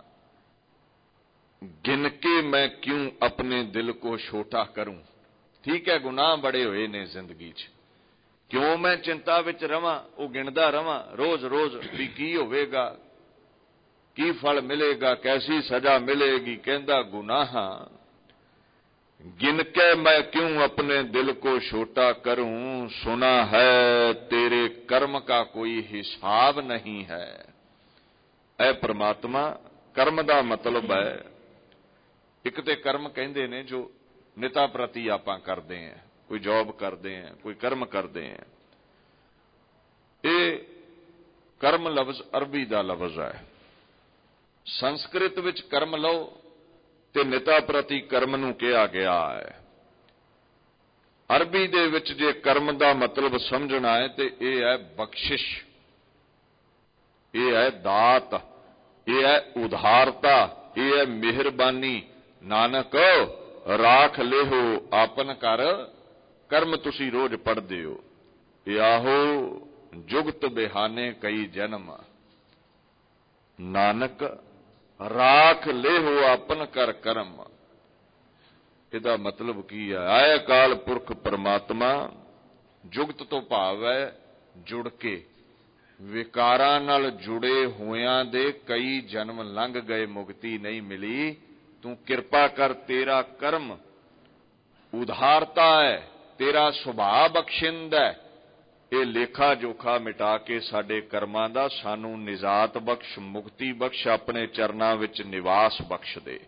ਗਿਣ ਕੇ ਮੈਂ ਕਿਉਂ ਆਪਣੇ ਦਿਲ ਕੋ ਛੋਟਾ ਕਰੂੰ। ਠੀਕ ਹੈ, ਗੁਨਾਹ ਬੜੇ ਹੋਏ ਨੇ ਜ਼ਿੰਦਗੀ 'ਚ, ਕਿਉਂ ਮੈਂ ਚਿੰਤਾ ਵਿੱਚ ਰਵਾਂ, ਉਹ ਗਿਣਦਾ ਰਵਾਂ ਰੋਜ਼ ਰੋਜ਼ ਵੀ ਕੀ ਹੋਵੇਗਾ, ਕੀ ਫਲ ਮਿਲੇਗਾ, ਕੈਸੀ ਸਜ਼ਾ ਮਿਲੇਗੀ। ਕਹਿੰਦਾ ਗੁਨਾਹਾਂ गिन के मैं क्यों अपने दिल को छोटा करूं, सुना है तेरे कर्म का कोई हिसाब नहीं है। ऐ परमात्मा, कर्म का मतलब है, एक ते कर्म कहते ने जो निता प्रति आपां करते हैं, कोई जॉब करते हैं, कोई कर्म करते हैं। ये कर्म लफ्ज अरबी का लफ्ज है। संस्कृत विच कर्म लो ते निता प्रति कर्म नूं कहा गया है। अरबी दे विच जे कर्म दा मतलब समझना है तो यह है बख्शिश, यह है दात, यह है उदारता, यह है मेहरबानी। नानक राख लेहो आपन कर, कर्म तुसी रोज पढ़दे हो। याहो जुगत बिहाने कई जन्म, नानक राख लेहो आपन कर कर्म। ਇਹਦਾ ਮਤਲਬ ਕੀ ਹੈ? ਆਏ ਅਕਾਲ ਪੁਰਖ ਪਰਮਾਤਮਾ, ਜੁਗਤ ਤੋਂ ਭਾਵ ਹੈ ਜੁੜ ਕੇ, ਵਿਕਾਰਾਂ ਨਾਲ ਜੁੜੇ ਹੋਇਆਂ ਦੇ ਕਈ ਜਨਮ ਲੰਘ ਗਏ, ਮੁਕਤੀ ਨਹੀਂ ਮਿਲੀ। ਤੂੰ ਕਿਰਪਾ ਕਰ, ਤੇਰਾ ਕਰਮ ਉਦਾਰਤਾ ਹੈ, ਤੇਰਾ ਸੁਭਾਅ ਬਖਸ਼ਿੰਦ ਹੈ। ਇਹ ਲੇਖਾ ਜੋਖਾ ਮਿਟਾ ਕੇ ਸਾਡੇ ਕਰਮਾਂ ਦਾ ਸਾਨੂੰ ਨਿਜਾਤ ਬਖਸ਼, ਮੁਕਤੀ ਬਖਸ਼, ਆਪਣੇ ਚਰਨਾਂ ਵਿੱਚ ਨਿਵਾਸ ਬਖਸ਼ ਦੇ।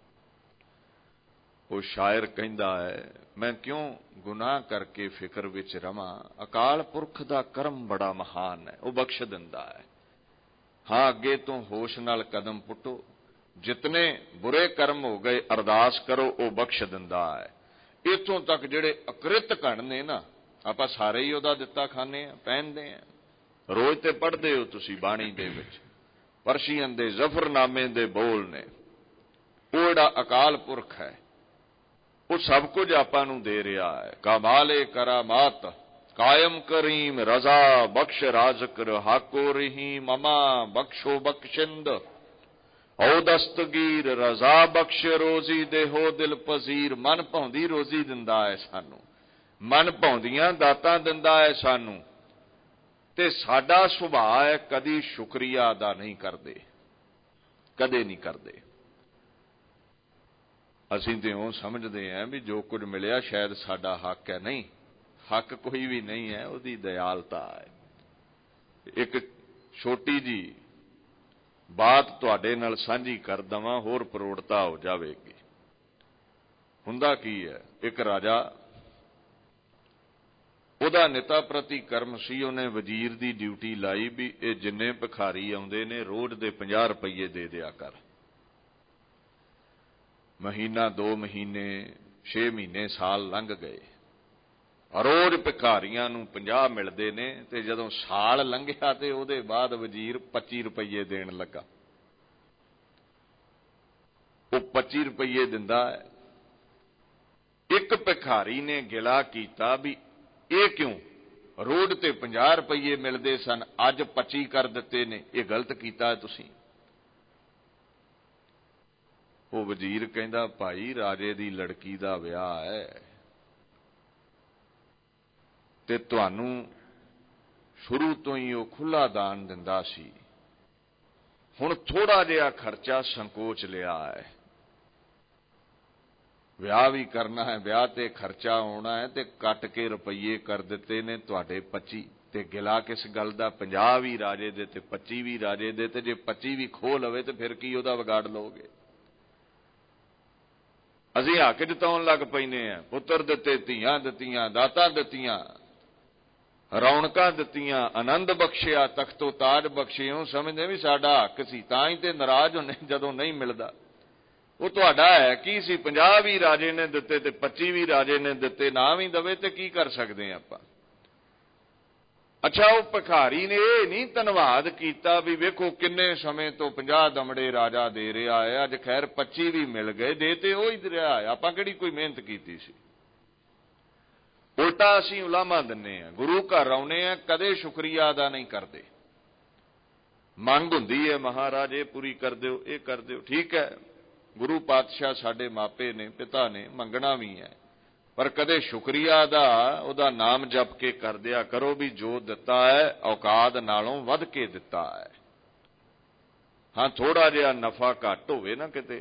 ਉਹ ਸ਼ਾਇਰ ਕਹਿੰਦਾ ਹੈ, ਮੈਂ ਕਿਉਂ ਗੁਨਾਹ ਕਰਕੇ ਫਿਕਰ ਵਿੱਚ ਰਵਾਂ, ਅਕਾਲ ਪੁਰਖ ਦਾ ਕਰਮ ਬੜਾ ਮਹਾਨ ਹੈ, ਉਹ ਬਖਸ਼ ਦਿੰਦਾ ਹੈ। ਹਾਂ, ਅੱਗੇ ਤੋਂ ਹੋਸ਼ ਨਾਲ ਕਦਮ ਪੁੱਟੋ, ਜਿਤਨੇ ਬੁਰੇ ਕਰਮ ਹੋ ਗਏ ਅਰਦਾਸ ਕਰੋ, ਉਹ ਬਖਸ਼ ਦਿੰਦਾ ਹੈ। ਇੱਥੋਂ ਤੱਕ ਜਿਹੜੇ ਅਕ੍ਰਿਤ ਘਣ ਨੇ ਨਾ, ਆਪਾਂ ਸਾਰੇ ਹੀ ਉਹਦਾ ਦਿੱਤਾ ਖਾਂਦੇ ਆ, ਪਹਿਨਦੇ ਆ। ਰੋਜ਼ ਤੇ ਪੜ੍ਹਦੇ ਹੋ ਤੁਸੀਂ ਬਾਣੀ ਦੇ ਵਿੱਚ, ਪਰਸ਼ੀਅਨ ਦੇ ਜ਼ਫਰਨਾਮੇ ਦੇ ਬੋਲ ਨੇ। ਉਹ ਜਿਹੜਾ ਅਕਾਲ ਪੁਰਖ ਹੈ, ਉਹ ਸਭ ਕੁਝ ਆਪਾਂ ਨੂੰ ਦੇ ਰਿਹਾ ਹੈ। ਕਮਾਲੇ ਕਰਾਮਾਤ ਕਾਇਮ ਕਰੀਮ ਰਜ਼ਾ ਬਖਸ਼ ਰਾਜ਼ਕ ਹਾਕੋ ਰਹੀਮ ਅਮਾ ਬਖਸ਼ੋ ਬਖਸ਼ਿੰਦ ਔ ਦਸਤਗੀਰ ਰਜ਼ਾ ਬਖਸ਼ ਰੋਜ਼ੀ ਦੇਹੋ ਦਿਲ ਪਜ਼ੀਰ। ਮਨ ਭਾਉਂਦੀ ਰੋਜ਼ੀ ਦਿੰਦਾ ਹੈ ਸਾਨੂੰ, ਮਨ ਭਾਉਂਦੀਆਂ ਦਾਤਾਂ ਦਿੰਦਾ ਹੈ ਸਾਨੂੰ, ਤੇ ਸਾਡਾ ਸੁਭਾਅ ਹੈ ਕਦੀ ਸ਼ੁਕਰੀਆ ਅਦਾ ਨਹੀਂ ਕਰਦੇ, ਕਦੇ ਨਹੀਂ ਕਰਦੇ। ਅਸੀਂ ਤੇ ਉਹ ਸਮਝਦੇ ਹਾਂ ਵੀ ਜੋ ਕੁਝ ਮਿਲਿਆ ਸ਼ਾਇਦ ਸਾਡਾ ਹੱਕ ਹੈ। ਨਹੀਂ, ਹੱਕ ਕੋਈ ਵੀ ਨਹੀਂ ਹੈ, ਉਹਦੀ ਦਇਆਲਤਾ ਹੈ। ਇੱਕ ਛੋਟੀ ਜੀ ਬਾਤ ਤੁਹਾਡੇ ਨਾਲ ਸਾਂਝੀ ਕਰ ਦਵਾਂ, ਹੋਰ ਪ੍ਰੋੜਤਾ ਹੋ ਜਾਵੇਗੀ। ਹੁੰਦਾ ਕੀ ਹੈ, ਇੱਕ ਰਾਜਾ, ਉਹਦਾ ਨਿਤਾ ਪ੍ਰਤੀ ਕਰਮ ਸੀ, ਉਹਨੇ ਵਜ਼ੀਰ ਦੀ ਡਿਊਟੀ ਲਾਈ ਵੀ ਇਹ ਜਿੰਨੇ ਭਿਖਾਰੀ ਆਉਂਦੇ ਨੇ ਰੋਜ਼ ਦੇ 50 ਰੁਪਏ ਦੇ ਦਿਆ ਕਰ। ਮਹੀਨਾ, 2 ਮਹੀਨੇ, 6 ਮਹੀਨੇ, ਸਾਲ ਲੰਘ ਗਏ। ਰੋਜ਼ ਭਿਖਾਰੀਆਂ ਨੂੰ 50 ਮਿਲਦੇ ਨੇ, ਤੇ ਜਦੋਂ ਸਾਲ ਲੰਘਿਆ ਤੇ ਉਹਦੇ ਬਾਅਦ ਵਜ਼ੀਰ 25 ਰੁਪਏ ਦੇਣ ਲੱਗਾ। ਉਹ 25 ਰੁਪਏ ਦਿੰਦਾ ਹੈ। ਇੱਕ ਭਿਖਾਰੀ ਨੇ ਗਿਲਾ ਕੀਤਾ ਵੀ ਇਹ ਕਿਉਂ? ਰੋਡ ਤੇ 50 ਰੁਪਏ ਮਿਲਦੇ ਸਨ, ਅੱਜ 25 ਕਰ ਦਿੱਤੇ ਨੇ। ਇਹ ਗਲਤ ਕੀਤਾ ਤੁਸੀਂ। ਉਹ ਵਜ਼ੀਰ ਕਹਿੰਦਾ ਭਾਈ ਰਾਜੇ ਦੀ ਲੜਕੀ ਦਾ ਵਿਆਹ ਹੈ ਤੇ ਤੁਹਾਨੂੰ ਸ਼ੁਰੂ ਤੋਂ ਹੀ ਉਹ ਖੁੱਲਾ ਦਾਨ ਦਿੰਦਾ ਸੀ, ਹੁਣ ਥੋੜਾ ਜਿਹਾ ਖਰਚਾ ਸੰਕੋਚ ਲਿਆ ਹੈ। ਵਿਆਹ ਵੀ ਕਰਨਾ ਹੈ, ਵਿਆਹ ਤੇ ਖਰਚਾ ਆਉਣਾ ਹੈ ਤੇ ਕੱਟ ਕੇ ਰੁਪਈਏ ਕਰ ਦਿੱਤੇ ਨੇ ਤੁਹਾਡੇ 25। ਤੇ ਗਿਲਾ ਕਿਸ ਗੱਲ ਦਾ? 50 ਵੀ ਰਾਜੇ ਦੇ ਤੇ 25 ਵੀ ਰਾਜੇ ਦੇ, ਤੇ ਜੇ 25 ਵੀ ਖੋਹ ਲਵੇ ਤੇ ਫਿਰ ਕੀ ਉਹਦਾ ਵਿਗਾੜ ਲਓਗੇ? ਅਸੀਂ ਹੱਕ ਜਤਾਉਣ ਲੱਗ ਪੈਨੇ ਆ, ਪੁੱਤਰ ਦਿੱਤੇ, ਧੀਆਂ ਦਿੱਤੀਆਂ, ਦਾਤਾਂ ਦਿੱਤੀਆਂ, ਰੌਣਕਾਂ ਦਿੱਤੀਆਂ, ਆਨੰਦ ਬਖਸ਼ਿਆ, ਤਖਤੋ ਤਾਜ ਬਖਸ਼ੇ। ਉਹ ਸਮਝਦੇ ਵੀ ਸਾਡਾ ਹੱਕ ਸੀ, ਤਾਂ ਹੀ ਤੇ ਨਾਰਾਜ਼ ਹੁੰਦੇ ਜਦੋਂ ਨਹੀਂ ਮਿਲਦਾ। ਉਹ ਤੁਹਾਡਾ ਹੈ ਕੀ ਸੀ? 50 ਵੀ ਰਾਜੇ ਨੇ ਦਿੱਤੇ ਤੇ 25 ਵੀ ਰਾਜੇ ਨੇ ਦਿੱਤੇ, ਨਾ ਵੀ ਦਵੇ ਤੇ ਕੀ ਕਰ ਸਕਦੇ ਆ ਆਪਾਂ? ਅੱਛਾ, ਉਹ ਭਿਖਾਰੀ ਨੇ ਇਹ ਨਹੀਂ ਧੰਨਵਾਦ ਕੀਤਾ ਵੀ ਵੇਖੋ ਕਿੰਨੇ ਸਮੇਂ ਤੋਂ 50 ਦਮੜੇ ਰਾਜਾ ਦੇ ਰਿਹਾ ਹੈ, ਅੱਜ ਖੈਰ 25 ਵੀ ਮਿਲ ਗਏ, ਦੇ ਤੇ ਉਹ ਹੀ ਰਿਹਾ ਹੈ, ਆਪਾਂ ਕਿਹੜੀ ਕੋਈ ਮਿਹਨਤ ਕੀਤੀ ਸੀ? ਉਲਟਾ ਅਸੀਂ ਉਲਾਮਾ ਦਿੰਨੇ ਆ, ਗੁਰੂ ਘਰ ਆਉਨੇ ਆ, ਕਦੇ ਸ਼ੁਕਰੀਆ ਅਦਾ ਨਹੀਂ ਕਰਦੇ। ਮੰਗ ਹੁੰਦੀ ਹੈ ਮਹਾਰਾਜ ਇਹ ਪੂਰੀ ਕਰ ਦਿਓ, ਇਹ ਕਰ ਦਿਓ, ਠੀਕ ਹੈ, ਗੁਰੂ ਪਾਤਸ਼ਾਹ ਸਾਡੇ ਮਾਪੇ ਨੇ, ਪਿਤਾ ਨੇ, ਮੰਗਣਾ ਵੀ ਹੈ, ਪਰ ਕਦੇ ਸ਼ੁਕਰੀਆ ਦਾ ਉਹਦਾ ਨਾਮ ਜਪ ਕੇ ਕਰ ਦਿਆ ਕਰੋ ਵੀ ਜੋ ਦਿੱਤਾ ਹੈ ਔਕਾਤ ਨਾਲੋਂ ਵੱਧ ਕੇ ਦਿੱਤਾ ਹੈ। ਹਾਂ, ਥੋੜਾ ਜਿਹਾ ਨਫਾ ਘੱਟ ਹੋਵੇ ਨਾ ਕਿਤੇ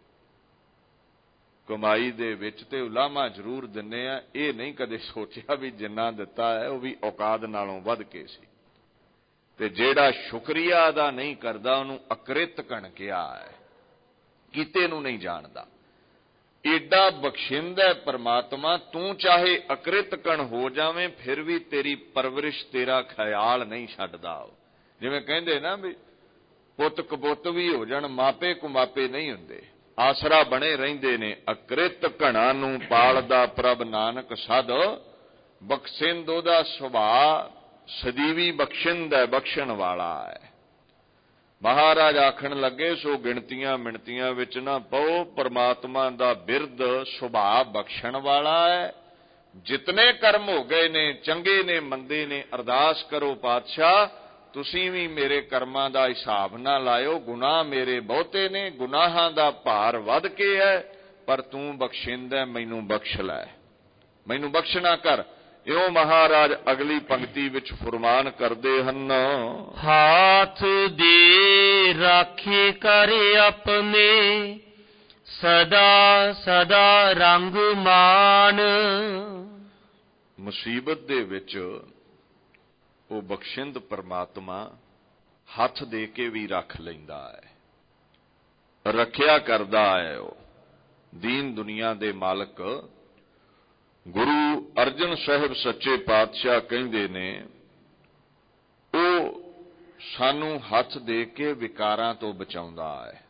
ਕਮਾਈ ਦੇ ਵਿੱਚ ਤੇ ਉਲਾਮਾ ਜ਼ਰੂਰ ਦਿੰਨੇ ਆ, ਇਹ ਨਹੀਂ ਕਦੇ ਸੋਚਿਆ ਵੀ ਜਿੰਨਾ ਦਿੱਤਾ ਹੈ ਉਹ ਵੀ ਔਕਾਤ ਨਾਲੋਂ ਵੱਧ ਕੇ ਸੀ। ਤੇ ਜਿਹੜਾ ਸ਼ੁਕਰੀਆ ਅਦਾ ਨਹੀਂ ਕਰਦਾ ਉਹਨੂੰ ਅਕ੍ਰਿਤ ਕਣ ਕਿਹਾ ਹੈ, ਕੀਤੇ ਨੂੰ ਨਹੀਂ ਜਾਣਦਾ। ਏਡਾ ਬਖਸ਼ਿੰਦ ਹੈ ਪਰਮਾਤਮਾ, ਤੂੰ ਚਾਹੇ ਅਕ੍ਰਿਤ ਕਣ ਹੋ ਜਾਵੇਂ ਫਿਰ ਵੀ ਤੇਰੀ ਪਰਵਰਿਸ਼, ਤੇਰਾ ਖਿਆਲ ਨਹੀਂ ਛੱਡਦਾ। ਜਿਵੇਂ ਕਹਿੰਦੇ ਨਾ ਵੀ ਪੁੱਤ ਕਪੁੱਤ ਵੀ ਹੋ ਜਾਣ, ਮਾਪੇ ਕੁਮਾਪੇ ਨਹੀਂ ਹੁੰਦੇ, ਆਸਰਾ ਬਣੇ ਰਹਿੰਦੇ ਨੇ। ਅਕ੍ਰਿਤ ਘਣਾ ਨੂੰ ਪਾਲਦਾ ਪ੍ਰਭ ਨਾਨਕ ਸਦ, ਬਖਸ਼ਿੰਦ ਉਹਦਾ ਸੁਭਾਅ ਸਦੀਵੀ ਬਖਸ਼ਿੰਦ ਹੈ, ਬਖਸ਼ਣ ਵਾਲਾ ਹੈ। ਮਹਾਰਾਜ ਆਖਣ ਲੱਗੇ ਸੋ ਗਿਣਤੀਆਂ ਮਿਣਤੀਆਂ ਵਿੱਚ ਨਾ ਪਓ, ਪਰਮਾਤਮਾ ਦਾ ਬਿਰਦ ਸੁਭਾਅ ਬਖਸ਼ਣ ਵਾਲਾ ਹੈ। ਜਿਤਨੇ ਕਰਮ ਹੋ ਗਏ ਨੇ, ਚੰਗੇ ਨੇ ਮੰਦੇ ਨੇ, ਅਰਦਾਸ ਕਰੋ ਪਾਤਸ਼ਾਹ ਤੁਸੀਂ ਵੀ ਮੇਰੇ ਕਰਮਾਂ ਦਾ ਹਿਸਾਬ ਨਾ ਲਾਇਓ, ਗੁਨਾਹ ਮੇਰੇ ਬਹੁਤੇ ਨੇ, ਗੁਨਾਹਾਂ ਦਾ ਭਾਰ ਵੱਧ ਕੇ ਹੈ, ਪਰ ਤੂੰ ਬਖਸ਼ਿੰਦ ਹੈ, ਮੈਨੂੰ ਬਖਸ਼ ਲੈ, ਮੈਨੂੰ ਬਖਸ਼ਣਾ ਕਰ। ਇਉਂ ਮਹਾਰਾਜ ਅਗਲੀ ਪੰਕਤੀ ਵਿੱਚ ਫੁਰਮਾਨ ਕਰਦੇ ਹਨ, ਹਾਥ ਦੇ ਰਾਖੇ ਕਰ ਆਪਣੇ, ਸਦਾ ਸਦਾ ਰੰਗ ਮਾਨ। ਮੁਸੀਬਤ ਦੇ ਵਿੱਚ ਉਹ ਬਖਸ਼ਿੰਦ ਪਰਮਾਤਮਾ ਹੱਥ ਦੇ ਕੇ ਵੀ ਰੱਖ ਲੈਂਦਾ ਹੈ, ਰੱਖਿਆ ਕਰਦਾ ਹੈ। ਉਹ ਦੀਨ ਦੁਨੀਆ ਦੇ ਮਾਲਕ ਗੁਰੂ ਅਰਜਨ ਸਾਹਿਬ ਸੱਚੇ ਪਾਤਸ਼ਾਹ ਕਹਿੰਦੇ ਨੇ ਉਹ ਸਾਨੂੰ ਹੱਥ ਦੇ ਕੇ ਵਿਕਾਰਾਂ ਤੋਂ ਬਚਾਉਂਦਾ ਹੈ,